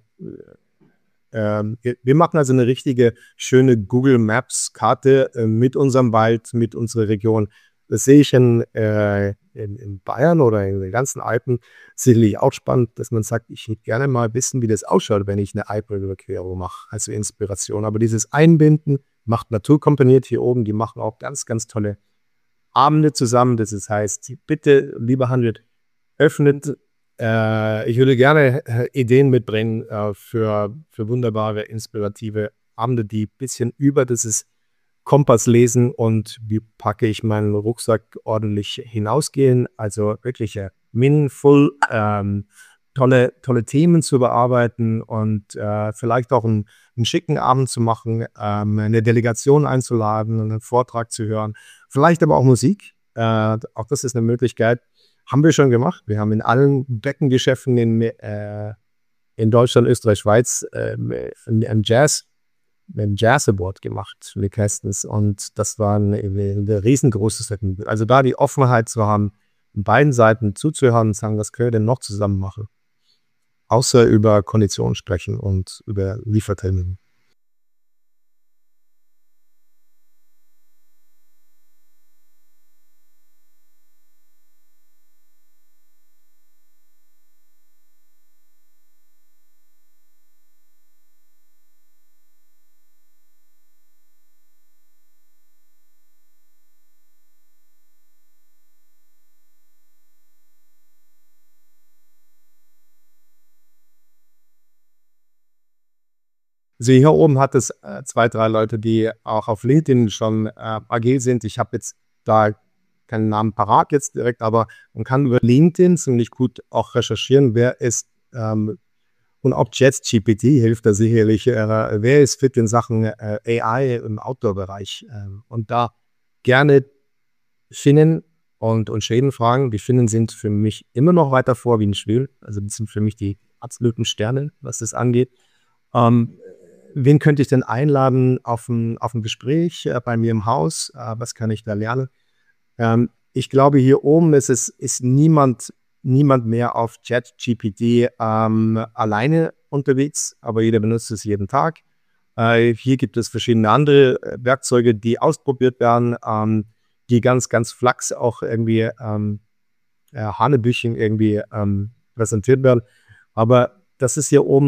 Ähm, wir, wir machen also eine richtige schöne Google Maps Karte äh, mit unserem Wald, mit unserer Region. Das sehe ich in, äh, in, in Bayern oder in den ganzen Alpen sicherlich auch spannend, dass man sagt, ich würde gerne mal wissen, wie das ausschaut, wenn ich eine Alpenüberquerung mache, also Inspiration. Aber dieses Einbinden macht Naturkompaniert hier oben, die machen auch ganz, ganz tolle Abende zusammen. Das heißt, bitte, lieber Handel, öffnet. Äh, ich würde gerne äh, Ideen mitbringen äh, für, für wunderbare, inspirative Abende, die ein bisschen über dieses Kompass lesen und wie packe ich meinen Rucksack ordentlich hinausgehen. Also wirklich äh, meaningful, ähm, tolle, tolle Themen zu bearbeiten und äh, vielleicht auch einen, einen schicken Abend zu machen, ähm, eine Delegation einzuladen, einen Vortrag zu hören, vielleicht aber auch Musik. Äh, auch das ist eine Möglichkeit. Haben wir schon gemacht. Wir haben in allen Beckengeschäften in, äh, in Deutschland, Österreich, Schweiz äh, ein Jazz, ein Jazz Award gemacht mit Kästens und das war ein, ein riesengroßes Vergnügen. Also da die Offenheit zu haben, an beiden Seiten zuzuhören und sagen, was können wir denn noch zusammen machen? Außer über Konditionen sprechen und über Liefertermine. Also hier oben hat es äh, zwei, drei Leute, die auch auf LinkedIn schon äh, agil sind. Ich habe jetzt da keinen Namen parat jetzt direkt, aber man kann über LinkedIn ziemlich gut auch recherchieren, wer ist, ähm, und auch ChatGPT hilft da sicherlich, äh, wer ist fit in Sachen äh, A I im Outdoor-Bereich. Ähm, und da gerne Finnen und, und Schweden fragen. Die Finnen sind für mich immer noch weiter vor wie ein Schweden. Also das sind für mich die absoluten Sterne, was das angeht. Ähm, wen könnte ich denn einladen auf ein, auf ein Gespräch äh, bei mir im Haus? Äh, was kann ich da lernen? Ähm, ich glaube, hier oben ist es ist niemand, niemand mehr auf ChatGPT ähm, alleine unterwegs, aber jeder benutzt es jeden Tag. Äh, hier gibt es verschiedene andere äh, Werkzeuge, die ausprobiert werden, ähm, die ganz, ganz flachs auch irgendwie ähm, äh, Hanebüchen irgendwie ähm, präsentiert werden. Aber das ist hier oben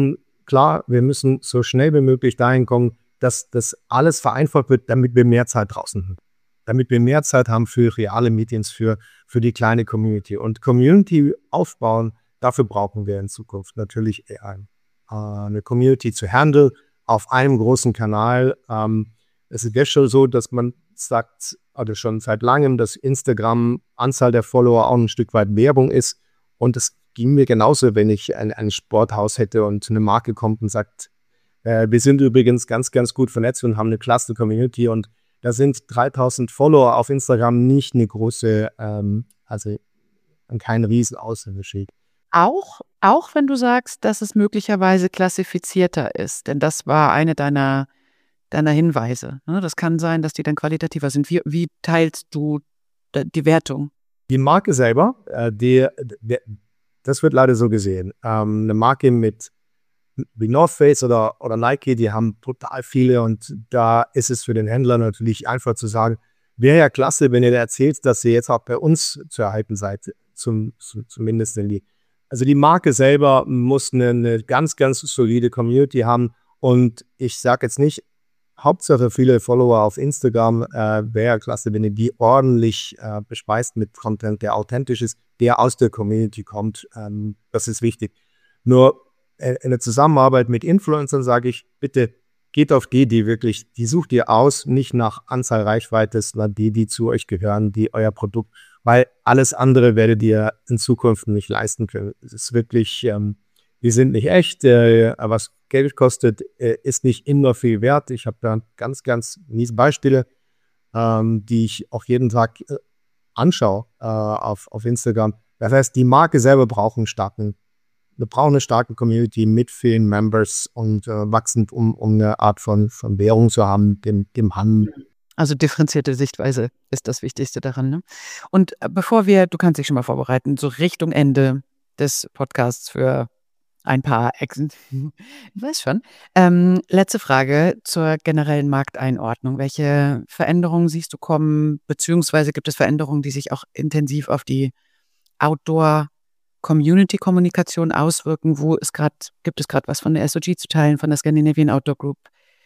klar, wir müssen so schnell wie möglich dahin kommen, dass das alles vereinfacht wird, damit wir mehr Zeit draußen haben. Damit wir mehr Zeit haben für reale Meetings, für, für die kleine Community. Und Community aufbauen, dafür brauchen wir in Zukunft natürlich eher eine Community zu handeln auf einem großen Kanal. Ähm, es ist jetzt schon so, dass man sagt, also schon seit langem, dass Instagram, Anzahl der Follower auch ein Stück weit Werbung ist. Und das ging mir genauso, wenn ich ein, ein Sporthaus hätte und eine Marke kommt und sagt, äh, wir sind übrigens ganz, ganz gut vernetzt und haben eine klasse Community und da sind dreitausend Follower auf Instagram nicht eine große, ähm, also kein riesen Aushängeschild. Auch, auch wenn du sagst, dass es möglicherweise klassifizierter ist, denn das war eine deiner, deiner Hinweise. Ne? Das kann sein, dass die dann qualitativer sind. Wie, wie teilst du die Wertung? Die Marke selber, äh, die, die, das wird leider so gesehen. Ähm, eine Marke mit wie North Face oder, oder Nike, die haben total viele und da ist es für den Händler natürlich einfach zu sagen, wäre ja klasse, wenn ihr erzählt, dass ihr jetzt auch bei uns zu erhalten seid, zum, zum, zumindest in die. Also die Marke selber muss eine, eine ganz, ganz solide Community haben und ich sage jetzt nicht, Hauptsache viele Follower auf Instagram, äh, wäre ja klasse, wenn ihr die ordentlich äh, bespeist mit Content, der authentisch ist, der aus der Community kommt. Ähm, das ist wichtig. Nur in der Zusammenarbeit mit Influencern sage ich, bitte geht auf die, die wirklich, die sucht ihr aus, nicht nach Anzahl Reichweite, sondern die, die zu euch gehören, die euer Produkt, weil alles andere werdet ihr in Zukunft nicht leisten können. Es ist wirklich, ähm, die sind nicht echt, äh, was Geld kostet, äh, ist nicht immer viel wert. Ich habe da ganz, ganz miese Beispiele, ähm, die ich auch jeden Tag äh, anschaue äh, auf, auf Instagram. Das heißt, die Marke selber braucht einen starken Wir brauchen eine starke Community mit vielen Members und äh, wachsend, um, um eine Art von, von Währung zu haben, dem, dem Handel. Also differenzierte Sichtweise ist das Wichtigste daran. Ne? Und bevor wir, du kannst dich schon mal vorbereiten, so Richtung Ende des Podcasts für ein paar Exen, ich weiß schon. Ähm, letzte Frage zur generellen Markteinordnung. Welche Veränderungen siehst du kommen, beziehungsweise gibt es Veränderungen, die sich auch intensiv auf die Outdoor- Community-Kommunikation auswirken? Wo ist gerade, gibt es gerade was von der S O G zu teilen, von der Scandinavian Outdoor Group?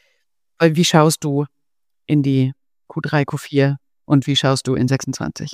Wie schaust du in die Q drei, Q vier und wie schaust du in sechsundzwanzig?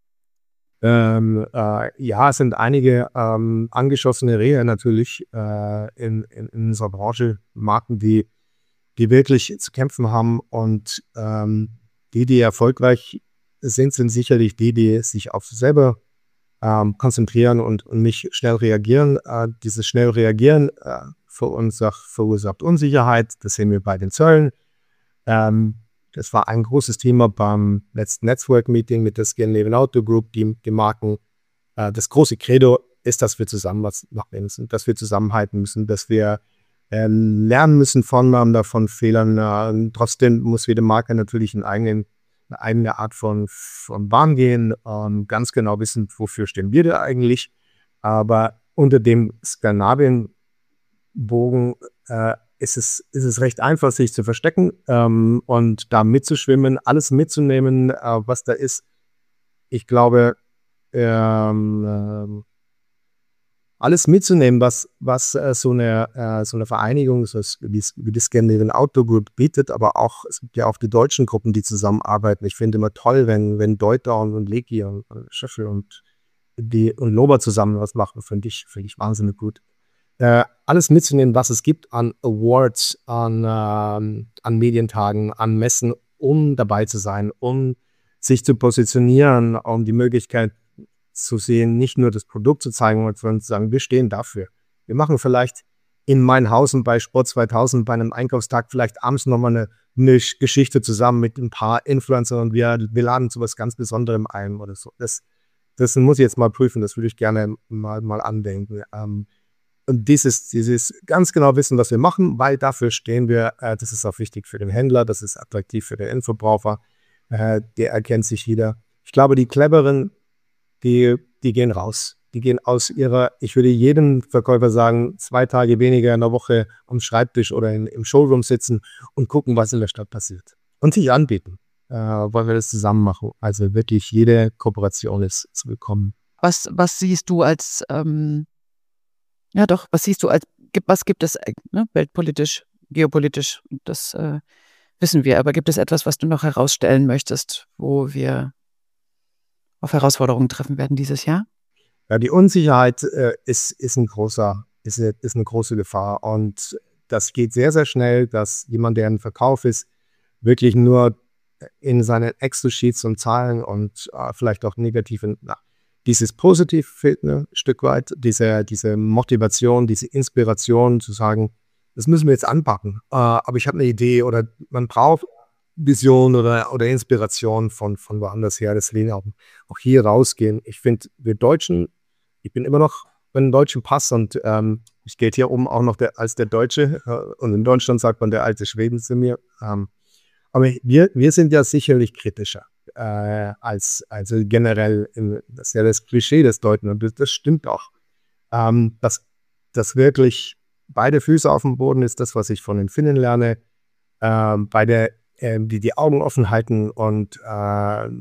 Ähm, äh, ja, es sind einige ähm, angeschossene Rehe natürlich äh, in, in, in unserer Branche, Marken, die, die wirklich zu kämpfen haben und ähm, die, die erfolgreich sind, sind sicherlich die, die sich auf selber Ähm, konzentrieren und, und nicht schnell reagieren. Äh, dieses schnell reagieren äh, verursacht, verursacht Unsicherheit. Das sehen wir bei den Zöllen. Ähm, das war ein großes Thema beim letzten Network-Meeting mit der Scandinavian Outdoor Group, die, die Marken. Äh, das große Credo ist, dass wir zusammen was machen müssen, dass wir zusammenhalten müssen, dass wir äh, lernen müssen voneinander, von Fehlern. Äh, trotzdem muss jede Marke natürlich einen eigenen eine eigene Art von, von Bahn gehen, ähm, ganz genau wissen, wofür stehen wir da eigentlich. Aber unter dem Skandinavien-Bogen äh, ist, es, ist es recht einfach, sich zu verstecken ähm, und da mitzuschwimmen, alles mitzunehmen, äh, was da ist. Ich glaube, ähm, ähm, alles mitzunehmen, was, was äh, so, eine, äh, so eine Vereinigung, so wie, wie die Scandinavian Outdoor Group bietet, aber auch, es gibt ja auch die deutschen Gruppen, die zusammenarbeiten. Ich finde immer toll, wenn, wenn Deuter und, und Leki und, und Schöffel und, die, und Lober zusammen was machen, finde ich, finde ich wahnsinnig gut. Äh, alles mitzunehmen, was es gibt an Awards, an, äh, an Medientagen, an Messen, um dabei zu sein, um sich zu positionieren, um die Möglichkeit zu sehen, nicht nur das Produkt zu zeigen, sondern zu sagen, wir stehen dafür. Wir machen vielleicht in Mainhausen bei Sport zweitausend bei einem Einkaufstag vielleicht abends nochmal eine, eine Geschichte zusammen mit ein paar Influencern und wir, wir laden zu was ganz Besonderem ein oder so. Das, das muss ich jetzt mal prüfen, das würde ich gerne mal, mal andenken. Ähm, und dieses, dieses ganz genau wissen, was wir machen, weil dafür stehen wir, äh, das ist auch wichtig für den Händler, das ist attraktiv für den Endverbraucher, äh, der erkennt sich wieder. Ich glaube, die cleveren Die, die gehen raus. Die gehen aus ihrer, ich würde jedem Verkäufer sagen, zwei Tage weniger in der Woche am Schreibtisch oder in, im Showroom sitzen und gucken, was in der Stadt passiert. Und sich anbieten, äh, wollen wir das zusammen machen. Also wirklich jede Kooperation ist zu willkommen. Was, was siehst du als, ähm, ja doch, was siehst du als gibt, was gibt es äh, ne, weltpolitisch, geopolitisch, das äh, wissen wir, aber gibt es etwas, was du noch herausstellen möchtest, wo wir auf Herausforderungen treffen werden dieses Jahr? Ja, die Unsicherheit äh, ist, ist, ein großer, ist, ist eine große Gefahr. Und das geht sehr, sehr schnell, dass jemand, der im Verkauf ist, wirklich nur in seinen Excel-Sheets und Zahlen und äh, vielleicht auch negative, na, dieses Positiv fehlt ein Stück weit, diese, diese Motivation, diese Inspiration zu sagen, das müssen wir jetzt anpacken. Äh, aber ich habe eine Idee oder man braucht Vision oder, oder Inspiration von, von woanders her. Deswegen auch, auch hier rausgehen. Ich finde, wir Deutschen, ich bin immer noch mit einem deutschen Pass und ähm, ich gehe hier oben auch noch der, als der Deutsche. Äh, und in Deutschland sagt man der alte Schweden zu mir. Ähm, aber wir, wir sind ja sicherlich kritischer äh, als also generell. Im, das ist ja das Klischee des Deutschen und das, das stimmt auch. Ähm, dass, dass wirklich beide Füße auf dem Boden ist das, was ich von den Finnen lerne. Ähm, beide die die Augen offen halten und äh,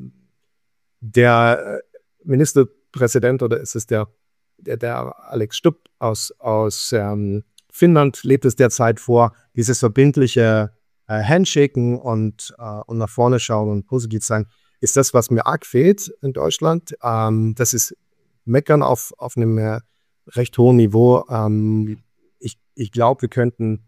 der Ministerpräsident oder ist es der, der, der Alex Stubb aus, aus ähm, Finnland lebt es derzeit vor, dieses verbindliche äh, Handshaken und, äh, und nach vorne schauen und positiv sein, ist das, was mir arg fehlt in Deutschland. Ähm, das ist Meckern auf, auf einem äh, recht hohen Niveau. Ähm, ich ich glaube, wir könnten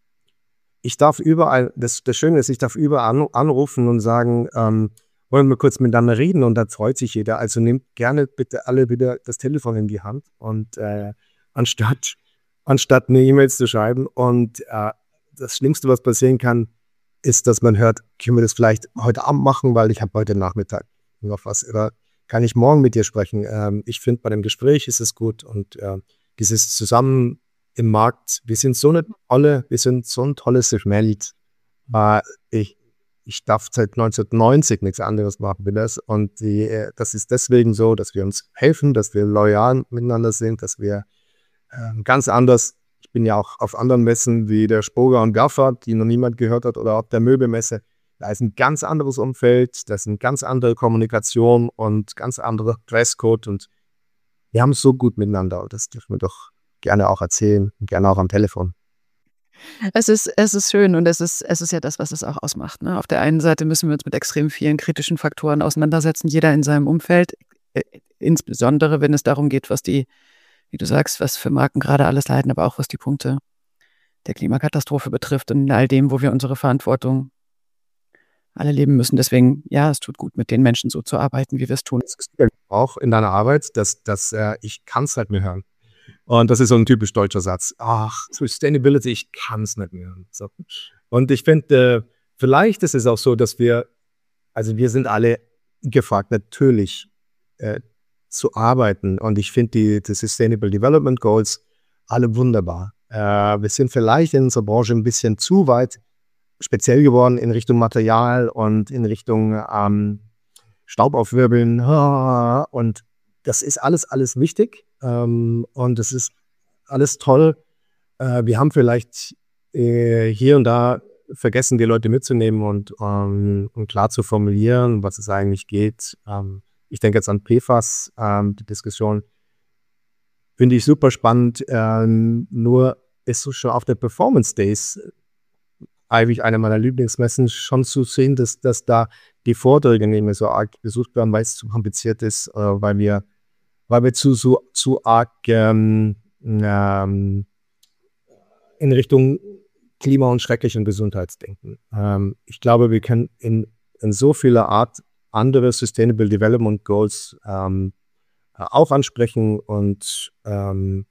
Ich darf überall, das, das Schöne ist, ich darf überall anrufen und sagen, ähm, wollen wir kurz miteinander reden und da freut sich jeder. Also nehmt gerne bitte alle wieder das Telefon in die Hand und äh, anstatt, anstatt eine E-Mail zu schreiben. Und äh, das Schlimmste, was passieren kann, ist, dass man hört, können wir das vielleicht heute Abend machen, weil ich habe heute Nachmittag noch was. Oder kann ich morgen mit dir sprechen? Ähm, ich finde, bei dem Gespräch ist es gut und äh, dieses Zusammen im Markt, wir sind so eine tolle, wir sind so ein tolles Segment. Äh, ich, ich darf seit neunzehnhundertneunzig nichts anderes machen wie das. Und die, das ist deswegen so, dass wir uns helfen, dass wir loyal miteinander sind, dass wir äh, ganz anders, ich bin ja auch auf anderen Messen wie der Spoger und Gaffer, die noch niemand gehört hat, oder auf der Möbelmesse. Da ist ein ganz anderes Umfeld, da ist eine ganz andere Kommunikation und ganz anderer Dresscode. Und wir haben es so gut miteinander. Und das dürfen wir doch gerne auch erzählen, gerne auch am Telefon. Es ist, es ist schön und es ist, es ist ja das, was es auch ausmacht. Ne? Auf der einen Seite müssen wir uns mit extrem vielen kritischen Faktoren auseinandersetzen, jeder in seinem Umfeld, äh, insbesondere wenn es darum geht, was die, wie du sagst, was für Marken gerade alles leiden, aber auch was die Punkte der Klimakatastrophe betrifft und in all dem, wo wir unsere Verantwortung alle leben müssen. Deswegen, ja, es tut gut, mit den Menschen so zu arbeiten, wie wir es tun. Das ist auch in deiner Arbeit, dass, dass äh, ich kann es halt mehr hören. Und das ist so ein typisch deutscher Satz. Ach, Sustainability, ich kann es nicht mehr hören. So. Und ich finde, äh, vielleicht ist es auch so, dass wir, also wir sind alle gefragt, natürlich äh, zu arbeiten. Und ich finde die, die Sustainable Development Goals alle wunderbar. Äh, wir sind vielleicht in unserer Branche ein bisschen zu weit speziell geworden in Richtung Material und in Richtung ähm, Staubaufwirbeln. Und das ist alles, alles wichtig. Ähm, und das ist alles toll. Äh, wir haben vielleicht äh, hier und da vergessen, die Leute mitzunehmen und, ähm, und klar zu formulieren, was es eigentlich geht. Ähm, ich denke jetzt an P F A S, ähm, die Diskussion. Finde ich super spannend. Ähm, nur ist so schon auf der Performance Days eigentlich eine meiner Lieblingsmessen schon zu sehen, dass, dass da die Vorträge nicht mehr so arg besucht werden, weil es zu kompliziert ist, äh, weil wir weil wir zu, zu, zu arg ähm, ähm, in Richtung Klima und schrecklichen Gesundheit denken. Ähm, ich glaube, wir können in, in so vieler Art andere Sustainable Development Goals ähm, auch ansprechen und ähm,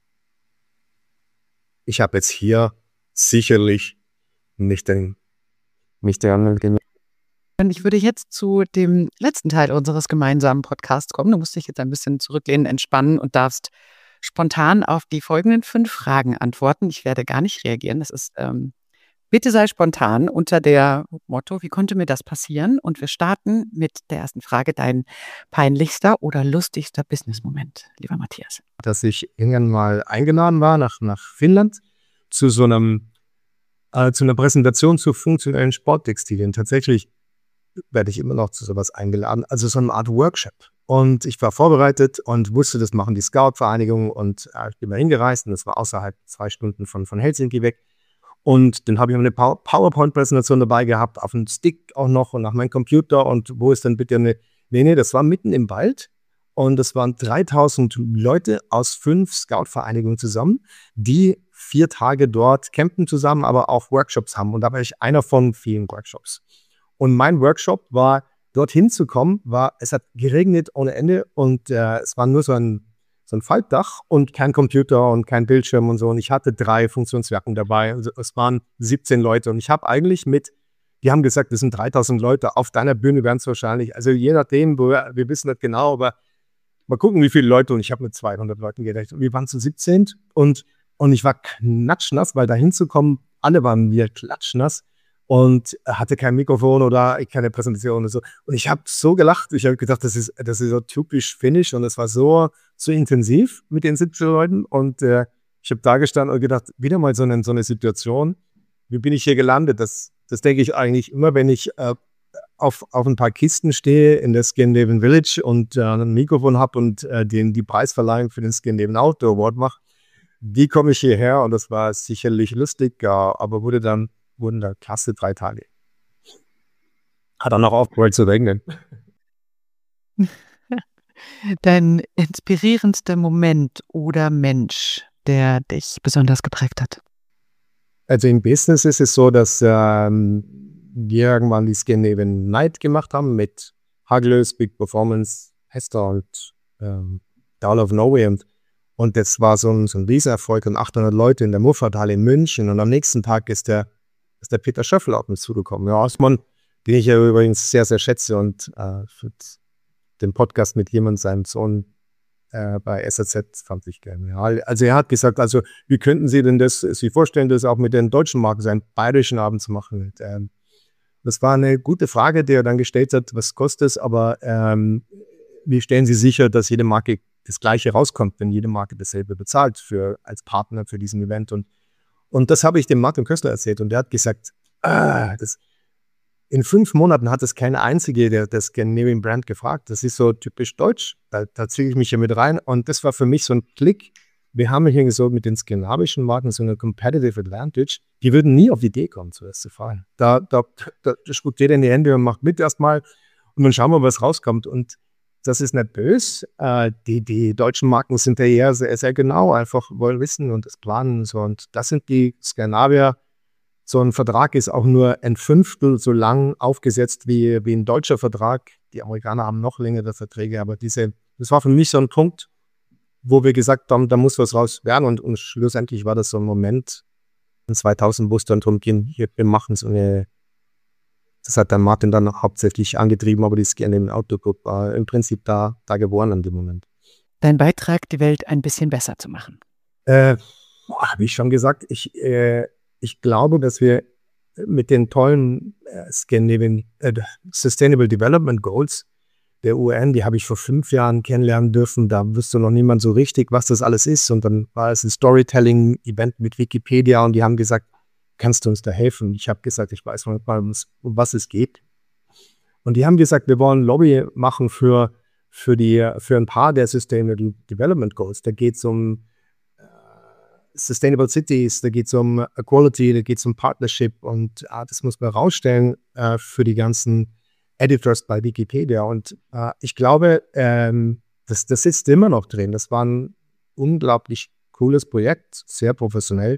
ich habe jetzt hier sicherlich nicht den, nicht den, den Ich würde jetzt zu dem letzten Teil unseres gemeinsamen Podcasts kommen. Du musst dich jetzt ein bisschen zurücklehnen, entspannen und darfst spontan auf die folgenden fünf Fragen antworten. Ich werde gar nicht reagieren. Das ist, ähm, bitte sei spontan unter der Motto, wie konnte mir das passieren? Und wir starten mit der ersten Frage, dein peinlichster oder lustigster Business-Moment, lieber Matthias. Dass ich irgendwann mal eingeladen war nach, nach Finnland zu so einem, äh, zu einer Präsentation zu funktionellen Sporttextilien. Tatsächlich werde ich immer noch zu sowas eingeladen, also so eine Art Workshop. Und ich war vorbereitet und wusste, das machen die Scout-Vereinigung und äh, ich bin mal hingereist und das war außerhalb zwei Stunden von, von Helsinki weg. Und dann habe ich eine Pow- PowerPoint-Präsentation dabei gehabt, auf dem Stick auch noch und auf meinem Computer und wo ist dann bitte eine, nee, nee, das war mitten im Wald und das waren dreitausend Leute aus fünf Scout-Vereinigungen zusammen, die vier Tage dort campen zusammen, aber auch Workshops haben und da war ich einer von vielen Workshops. Und mein Workshop war, dorthin zu kommen, war, es hat geregnet ohne Ende und äh, es war nur so ein, so ein Faltdach und kein Computer und kein Bildschirm und so. Und ich hatte drei Funktionswerken dabei. Also es waren siebzehn Leute und ich habe eigentlich mit, die haben gesagt, das sind dreitausend Leute, auf deiner Bühne wären es wahrscheinlich, also je nachdem, wo wir, wir wissen nicht genau, aber mal gucken, wie viele Leute und ich habe mit zweihundert Leuten geredet. Und wir waren zu siebzehn und, und ich war klatschnass, weil da hinzukommen, alle waren wir klatschnass. Und hatte kein Mikrofon oder keine Präsentation und so. Und ich habe so gelacht. Ich habe gedacht, das ist, das ist so typisch Finnisch und es war so, so intensiv mit den siebzehn Leuten. Und äh, ich habe da gestanden und gedacht, wieder mal so eine, so eine Situation. Wie bin ich hier gelandet? Das, das denke ich eigentlich immer, wenn ich äh, auf, auf ein paar Kisten stehe in der Scandinavian Village und äh, ein Mikrofon habe und äh, den, die Preisverleihung für den Scandinavian Outdoor Award mache. Wie komme ich hierher? Und das war sicherlich lustig, ja, aber wurde dann wurden da klasse drei Tage. Hat dann noch aufgehört zu regnen. Dein inspirierendster Moment oder Mensch, der dich besonders geprägt hat? Also im Business ist es so, dass ähm, wir irgendwann die Scandinavian Night gemacht haben mit Haglös, Big Performance, Hester und ähm, Down of Norway. Und, und das war so ein, so ein Riesenerfolg und achthundert Leute in der Muffathalle in München. Und am nächsten Tag ist der ist der Peter Schöffel auf mich zugekommen. Ja, Osman, den ich ja übrigens sehr, sehr schätze und äh, für den Podcast mit jemandem, seinem Sohn äh, bei S A Z fand ich genial. Also er hat gesagt, also wie könnten Sie denn das sich vorstellen, das auch mit den deutschen Marken, seinen bayerischen Abend zu machen? Und, ähm, das war eine gute Frage, die er dann gestellt hat, was kostet es, aber ähm, wie stellen Sie sicher, dass jede Marke das Gleiche rauskommt, wenn jede Marke dasselbe bezahlt für, als Partner für diesen Event? Und Und das habe ich dem Martin Köstler erzählt und der hat gesagt, ah, das, in fünf Monaten hat es keine einzige der, der Scandinavian Brand gefragt. Das ist so typisch deutsch, da, da ziehe ich mich hier mit rein und das war für mich so ein Klick. Wir haben hier so mit den skandinavischen Marken so eine Competitive Advantage, die würden nie auf die Idee kommen, zuerst zu fahren. Da, da, da spuckt jeder in die Hände und macht mit erstmal und dann schauen wir, was rauskommt. Und das ist nicht böse. Äh, die, die deutschen Marken sind ja eher sehr, sehr genau, einfach wollen wissen und das planen und so. Und das sind die Skandinavier. So ein Vertrag ist auch nur ein Fünftel so lang aufgesetzt wie, wie ein deutscher Vertrag. Die Amerikaner haben noch längere Verträge, aber diese, das war für mich so ein Punkt, wo wir gesagt haben, da muss was raus werden. Und, und schlussendlich war das so ein Moment in zweitausend, wo es dann darum ging, hier, wir machen so eine. Das hat dann Martin dann hauptsächlich angetrieben, aber die Scandinavian Outdoor Group war im Prinzip da, da geboren in dem Moment. Dein Beitrag, die Welt ein bisschen besser zu machen. Äh, Habe ich schon gesagt, ich, äh, ich glaube, dass wir mit den tollen äh, Scandinavian äh, Sustainable Development Goals der U N, die habe ich vor fünf Jahren kennenlernen dürfen. Da wusste noch niemand so richtig, was das alles ist. Und dann war es ein Storytelling-Event mit Wikipedia und die haben gesagt, kannst du uns da helfen? Ich habe gesagt, ich weiß noch mal, um was es geht. Und die haben gesagt, wir wollen Lobby machen für, für, die, für ein paar der Sustainable Development Goals. Da geht es um äh, Sustainable Cities, da geht es um Equality, da geht es um Partnership und äh, das muss man rausstellen äh, für die ganzen Editors bei Wikipedia. Und äh, ich glaube, ähm, das, das sitzt immer noch drin. Das war ein unglaublich cooles Projekt, sehr professionell.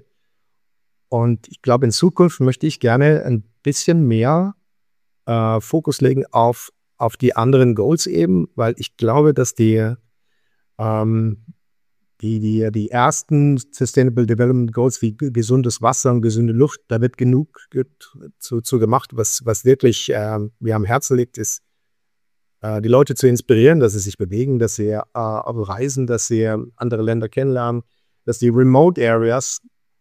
Und ich glaube, in Zukunft möchte ich gerne ein bisschen mehr äh, Fokus legen auf, auf die anderen Goals eben, weil ich glaube, dass die, ähm, die, die, die ersten Sustainable Development Goals wie gesundes Wasser und gesunde Luft, da wird genug zu, zu gemacht, was, was wirklich äh, mir am Herzen liegt, ist, äh, die Leute zu inspirieren, dass sie sich bewegen, dass sie äh, reisen, dass sie andere Länder kennenlernen, dass die Remote Areas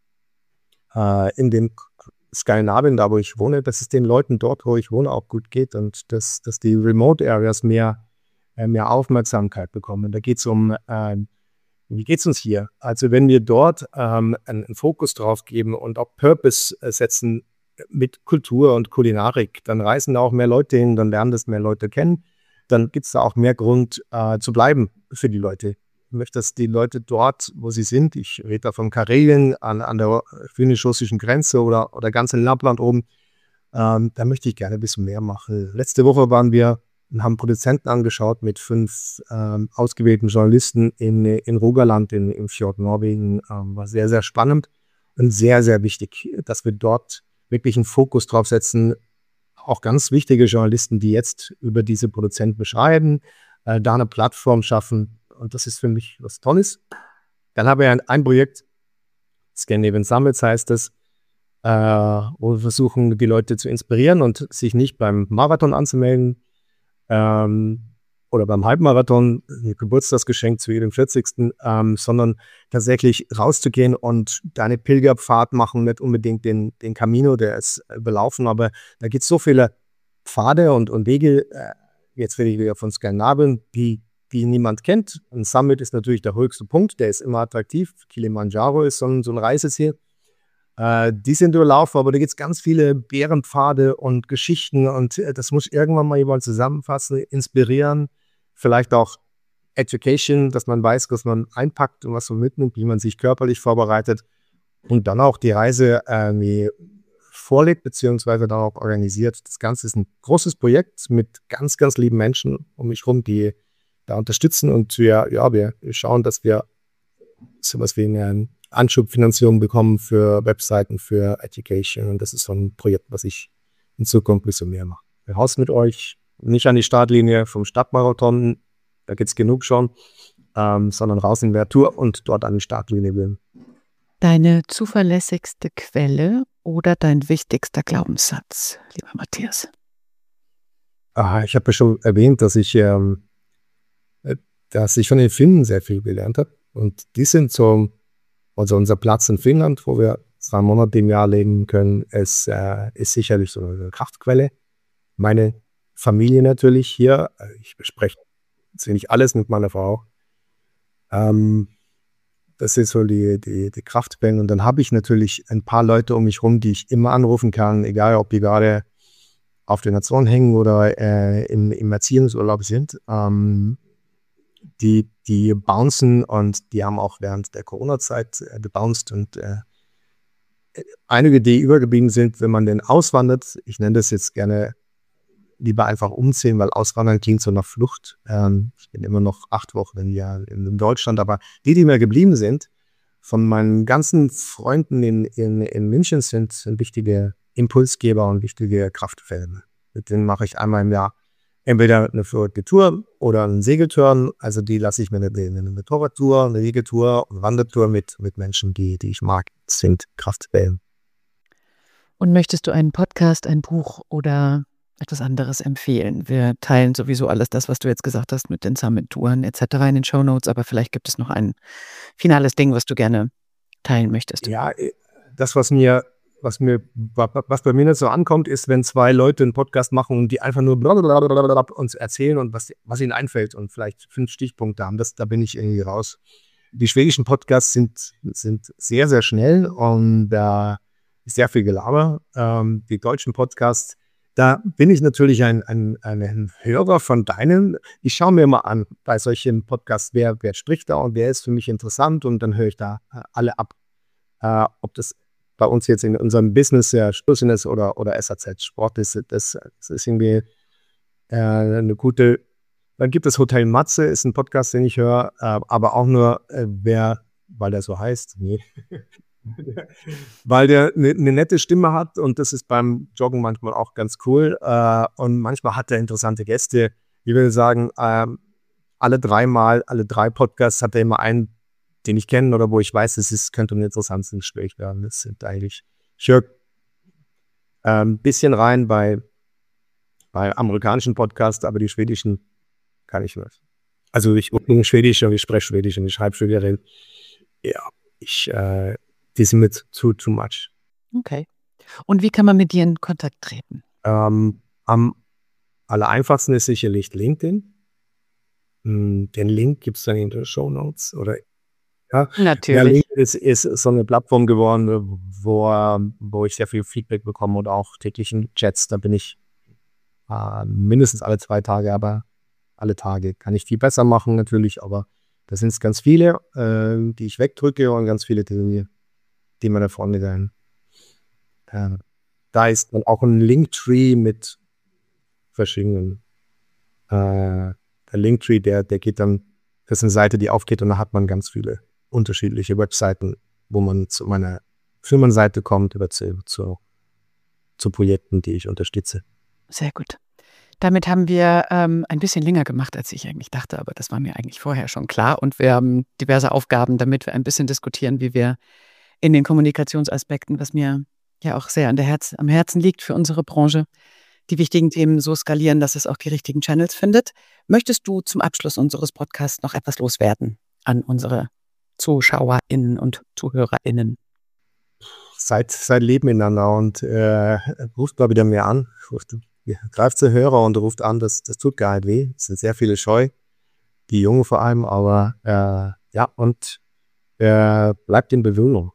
in den Skandinavien, da wo ich wohne, dass es den Leuten dort, wo ich wohne, auch gut geht und dass, dass die Remote Areas mehr, mehr Aufmerksamkeit bekommen. Da geht es um, äh, wie geht es uns hier? Also wenn wir dort ähm, einen, einen Fokus drauf geben und auch Purpose setzen mit Kultur und Kulinarik, dann reisen da auch mehr Leute hin, dann lernen das mehr Leute kennen. dann gibt es da auch mehr Grund äh, zu bleiben für die Leute. Ich möchte, dass die Leute dort, wo sie sind, ich rede da von Karelien an, an der finnisch-russischen Grenze oder, oder ganz in Lappland oben, ähm, da möchte ich gerne ein bisschen mehr machen. Letzte Woche waren wir und haben Produzenten angeschaut mit fünf ähm, ausgewählten Journalisten in, in Rogaland, in, im Fjord Norwegen. Ähm, war sehr, sehr spannend und sehr, sehr wichtig, dass wir dort wirklich einen Fokus drauf setzen. Auch ganz wichtige Journalisten, die jetzt über diese Produzenten beschreiben, äh, da eine Plattform schaffen. Und das ist für mich was Tolles. Dann haben wir ein, ein Projekt, Scandinavian Summits heißt es, äh, wo wir versuchen, die Leute zu inspirieren und sich nicht beim Marathon anzumelden ähm, oder beim Halbmarathon, ein Geburtstagsgeschenk zu jedem vierzigsten Ähm, sondern tatsächlich rauszugehen und deine Pilgerpfad machen, nicht unbedingt den, den Camino, der ist belaufen, aber da gibt es so viele Pfade und, und Wege, äh, jetzt rede ich wieder von Skandinavien, die, die niemand kennt. Ein Summit ist natürlich der höchste Punkt, der ist immer attraktiv. Kilimanjaro ist so ein, so ein Reiseziel. Äh, die sind überlaufen, aber da gibt es ganz viele Bärenpfade und Geschichten und äh, das muss irgendwann mal jemand zusammenfassen, inspirieren, vielleicht auch Education, dass man weiß, was man einpackt und was man mitnimmt, wie man sich körperlich vorbereitet und dann auch die Reise irgendwie vorlegt, beziehungsweise dann auch organisiert. Das Ganze ist ein großes Projekt mit ganz, ganz lieben Menschen um mich herum, die da unterstützen und wir, ja, wir schauen, dass wir sowas wie eine Anschubfinanzierung bekommen für Webseiten, für Education und das ist so ein Projekt, was ich in Zukunft ein bisschen mehr mache. Raus mit euch, nicht an die Startlinie vom Stadtmarathon, da gibt es genug schon, ähm, sondern raus in der Tour und dort an die Startlinie will. Deine zuverlässigste Quelle oder dein wichtigster Glaubenssatz, lieber Matthias? Ah, ich habe ja schon erwähnt, dass ich, ähm, dass ich von den Finnen sehr viel gelernt habe. Und die sind so, also unser Platz in Finnland, wo wir zwei Monate im Jahr leben können, ist, äh, ist sicherlich so eine Kraftquelle. Meine Familie natürlich hier, ich bespreche ziemlich alles mit meiner Frau. Ähm, Das ist so die, die, die Kraftquellen. Und dann habe ich natürlich ein paar Leute um mich rum, die ich immer anrufen kann, egal ob die gerade auf den Nationen hängen oder äh, im, im Erziehungsurlaub sind. Ähm, die, die bouncen und die haben auch während der Corona-Zeit äh, gebounced. Und äh, einige, die übergeblieben sind, wenn man denn auswandert, ich nenne das jetzt gerne lieber einfach umziehen, weil Auswandern klingt so nach Flucht. Ähm, ich bin immer noch acht Wochen im Jahr in Deutschland, aber die, die mir geblieben sind, von meinen ganzen Freunden in, in, in München sind, sind wichtige Impulsgeber und wichtige Kraftquellen. Mit denen mache ich einmal im Jahr entweder eine verrückte Tour oder einen Segeltouren. Also die lasse ich mir eine, eine Motorradtour, eine Segeltour und Wandertour mit, mit Menschen, die, die ich mag. Das sind Kraftquellen. Und möchtest du einen Podcast, ein Buch oder etwas anderes empfehlen? Wir teilen sowieso alles das, was du jetzt gesagt hast mit den Summit-Touren et cetera in den Shownotes, aber vielleicht gibt es noch ein finales Ding, was du gerne teilen möchtest. Ja, das, was mir, was mir, was bei mir nicht so ankommt, ist, wenn zwei Leute einen Podcast machen und die einfach nur blablabla uns erzählen und was, was ihnen einfällt und vielleicht fünf Stichpunkte haben. Das, da bin ich irgendwie raus. Die schwedischen Podcasts sind, sind sehr, sehr schnell und da ist sehr viel Gelaber. Ähm, die deutschen Podcasts, da bin ich natürlich ein, ein, ein Hörer von deinen. Ich schaue mir mal an bei solchen Podcasts, wer, wer spricht da und wer ist für mich interessant und dann höre ich da alle ab. Äh, ob das bei uns jetzt in unserem Business ja Stößchen ist oder, oder S A Z Sport ist, das, das ist irgendwie äh, eine gute. Dann gibt es Hotel Matze, ist ein Podcast, den ich höre, äh, aber auch nur, äh, wer, weil der so heißt, nee. Weil der eine ne nette Stimme hat und das ist beim Joggen manchmal auch ganz cool. Äh, und manchmal hat er interessante Gäste. Ich würde sagen, äh, alle dreimal, alle drei Podcasts hat er immer einen, den ich kenne oder wo ich weiß, es ist, könnte ein interessantes Gespräch werden. Das sind eigentlich Schirk ein äh, bisschen rein bei, bei amerikanischen Podcasts, aber die schwedischen kann ich nicht. Also ich bin Schwedisch und ich spreche Schwedisch und ich schreibe Schwedisch. Ja, ich äh, die sind mit too, too much. Okay. Und wie kann man mit dir in Kontakt treten? Ähm, am allereinfachsten ist sicherlich LinkedIn. Den Link gibt es dann in den Shownotes. Oder, ja. Natürlich. Ja, LinkedIn ist, ist so eine Plattform geworden, wo, wo ich sehr viel Feedback bekomme und auch täglichen Chats. Da bin ich äh, mindestens alle zwei Tage, aber alle Tage. Kann ich viel besser machen natürlich, aber da sind es ganz viele, äh, die ich wegdrücke und ganz viele, die, die mir da vorne sein. Äh, da ist dann auch ein Linktree mit verschiedenen. Äh, der Linktree, der, der geht dann, das ist eine Seite, die aufgeht und da hat man ganz viele unterschiedliche Webseiten, wo man zu meiner Firmenseite kommt, über zu, zu, zu Projekten, die ich unterstütze. Sehr gut. Damit haben wir ähm, ein bisschen länger gemacht, als ich eigentlich dachte, aber das war mir eigentlich vorher schon klar. Und wir haben diverse Aufgaben, damit wir ein bisschen diskutieren, wie wir in den Kommunikationsaspekten, was mir ja auch sehr an der Herz, am Herzen liegt für unsere Branche, die wichtigen Themen so skalieren, dass es auch die richtigen Channels findet. Möchtest du zum Abschluss unseres Podcasts noch etwas loswerden an unsere ZuschauerInnen und ZuhörerInnen? Seid, seid lieb miteinander und äh, ruft mal wieder mehr an. Ruft, greift zur Hörer und ruft an, das, das tut gar nicht weh. Es sind sehr viele scheu, die Jungen vor allem, aber äh, ja, und äh, bleibt in Bewegung.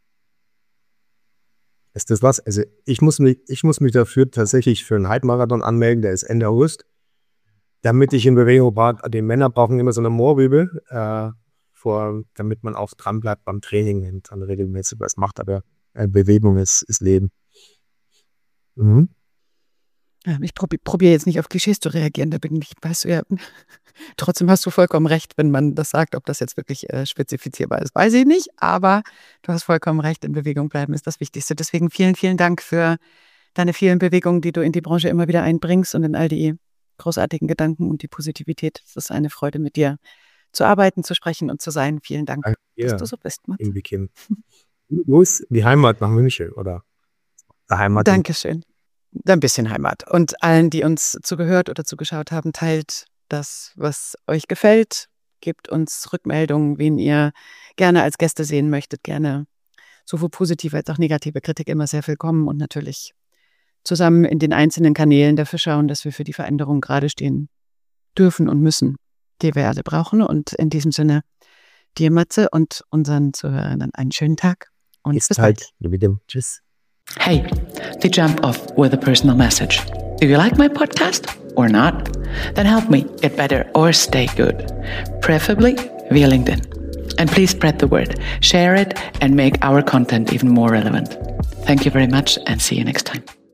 Ist das was? Also ich muss mich, ich muss mich dafür tatsächlich für einen Halbmarathon anmelden, der ist Ende August, damit ich in Bewegung war. Die Männer brauchen immer so eine Moorbibel, äh, vor, damit man auch dran bleibt beim Training und dann regelmäßig was macht, aber äh, Bewegung ist, ist Leben. Mhm. Ja, ich probiere probier jetzt nicht auf Klischees zu reagieren, da bin ich, weißt du ja, trotzdem hast du vollkommen recht, wenn man das sagt, ob das jetzt wirklich äh, spezifizierbar ist, weiß ich nicht, aber du hast vollkommen recht, in Bewegung bleiben ist das Wichtigste. Deswegen vielen, vielen Dank für deine vielen Bewegungen, die du in die Branche immer wieder einbringst und in all die großartigen Gedanken und die Positivität. Es ist eine Freude, mit dir zu arbeiten, zu sprechen und zu sein. Vielen Dank, ja, dass du so bist, Mats. Wo ist die Heimat nach München, oder? Die Heimat. Dankeschön. Ein bisschen Heimat. Und allen, die uns zugehört oder zugeschaut haben, teilt das, was euch gefällt. Gebt uns Rückmeldungen, wen ihr gerne als Gäste sehen möchtet. Gerne sowohl positive als auch negative Kritik immer sehr willkommen. Und natürlich zusammen in den einzelnen Kanälen dafür schauen, dass wir für die Veränderung gerade stehen dürfen und müssen, die wir alle brauchen. Und in diesem Sinne, dir, Matze, und unseren Zuhörern einen schönen Tag. Und bis bald. Tschüss. Hey, the jump off with a personal message. Do you like my podcast or not? Then help me get better or stay good, preferably via LinkedIn. And please spread the word, share it, and make our content even more relevant. Thank you very much and see you next time.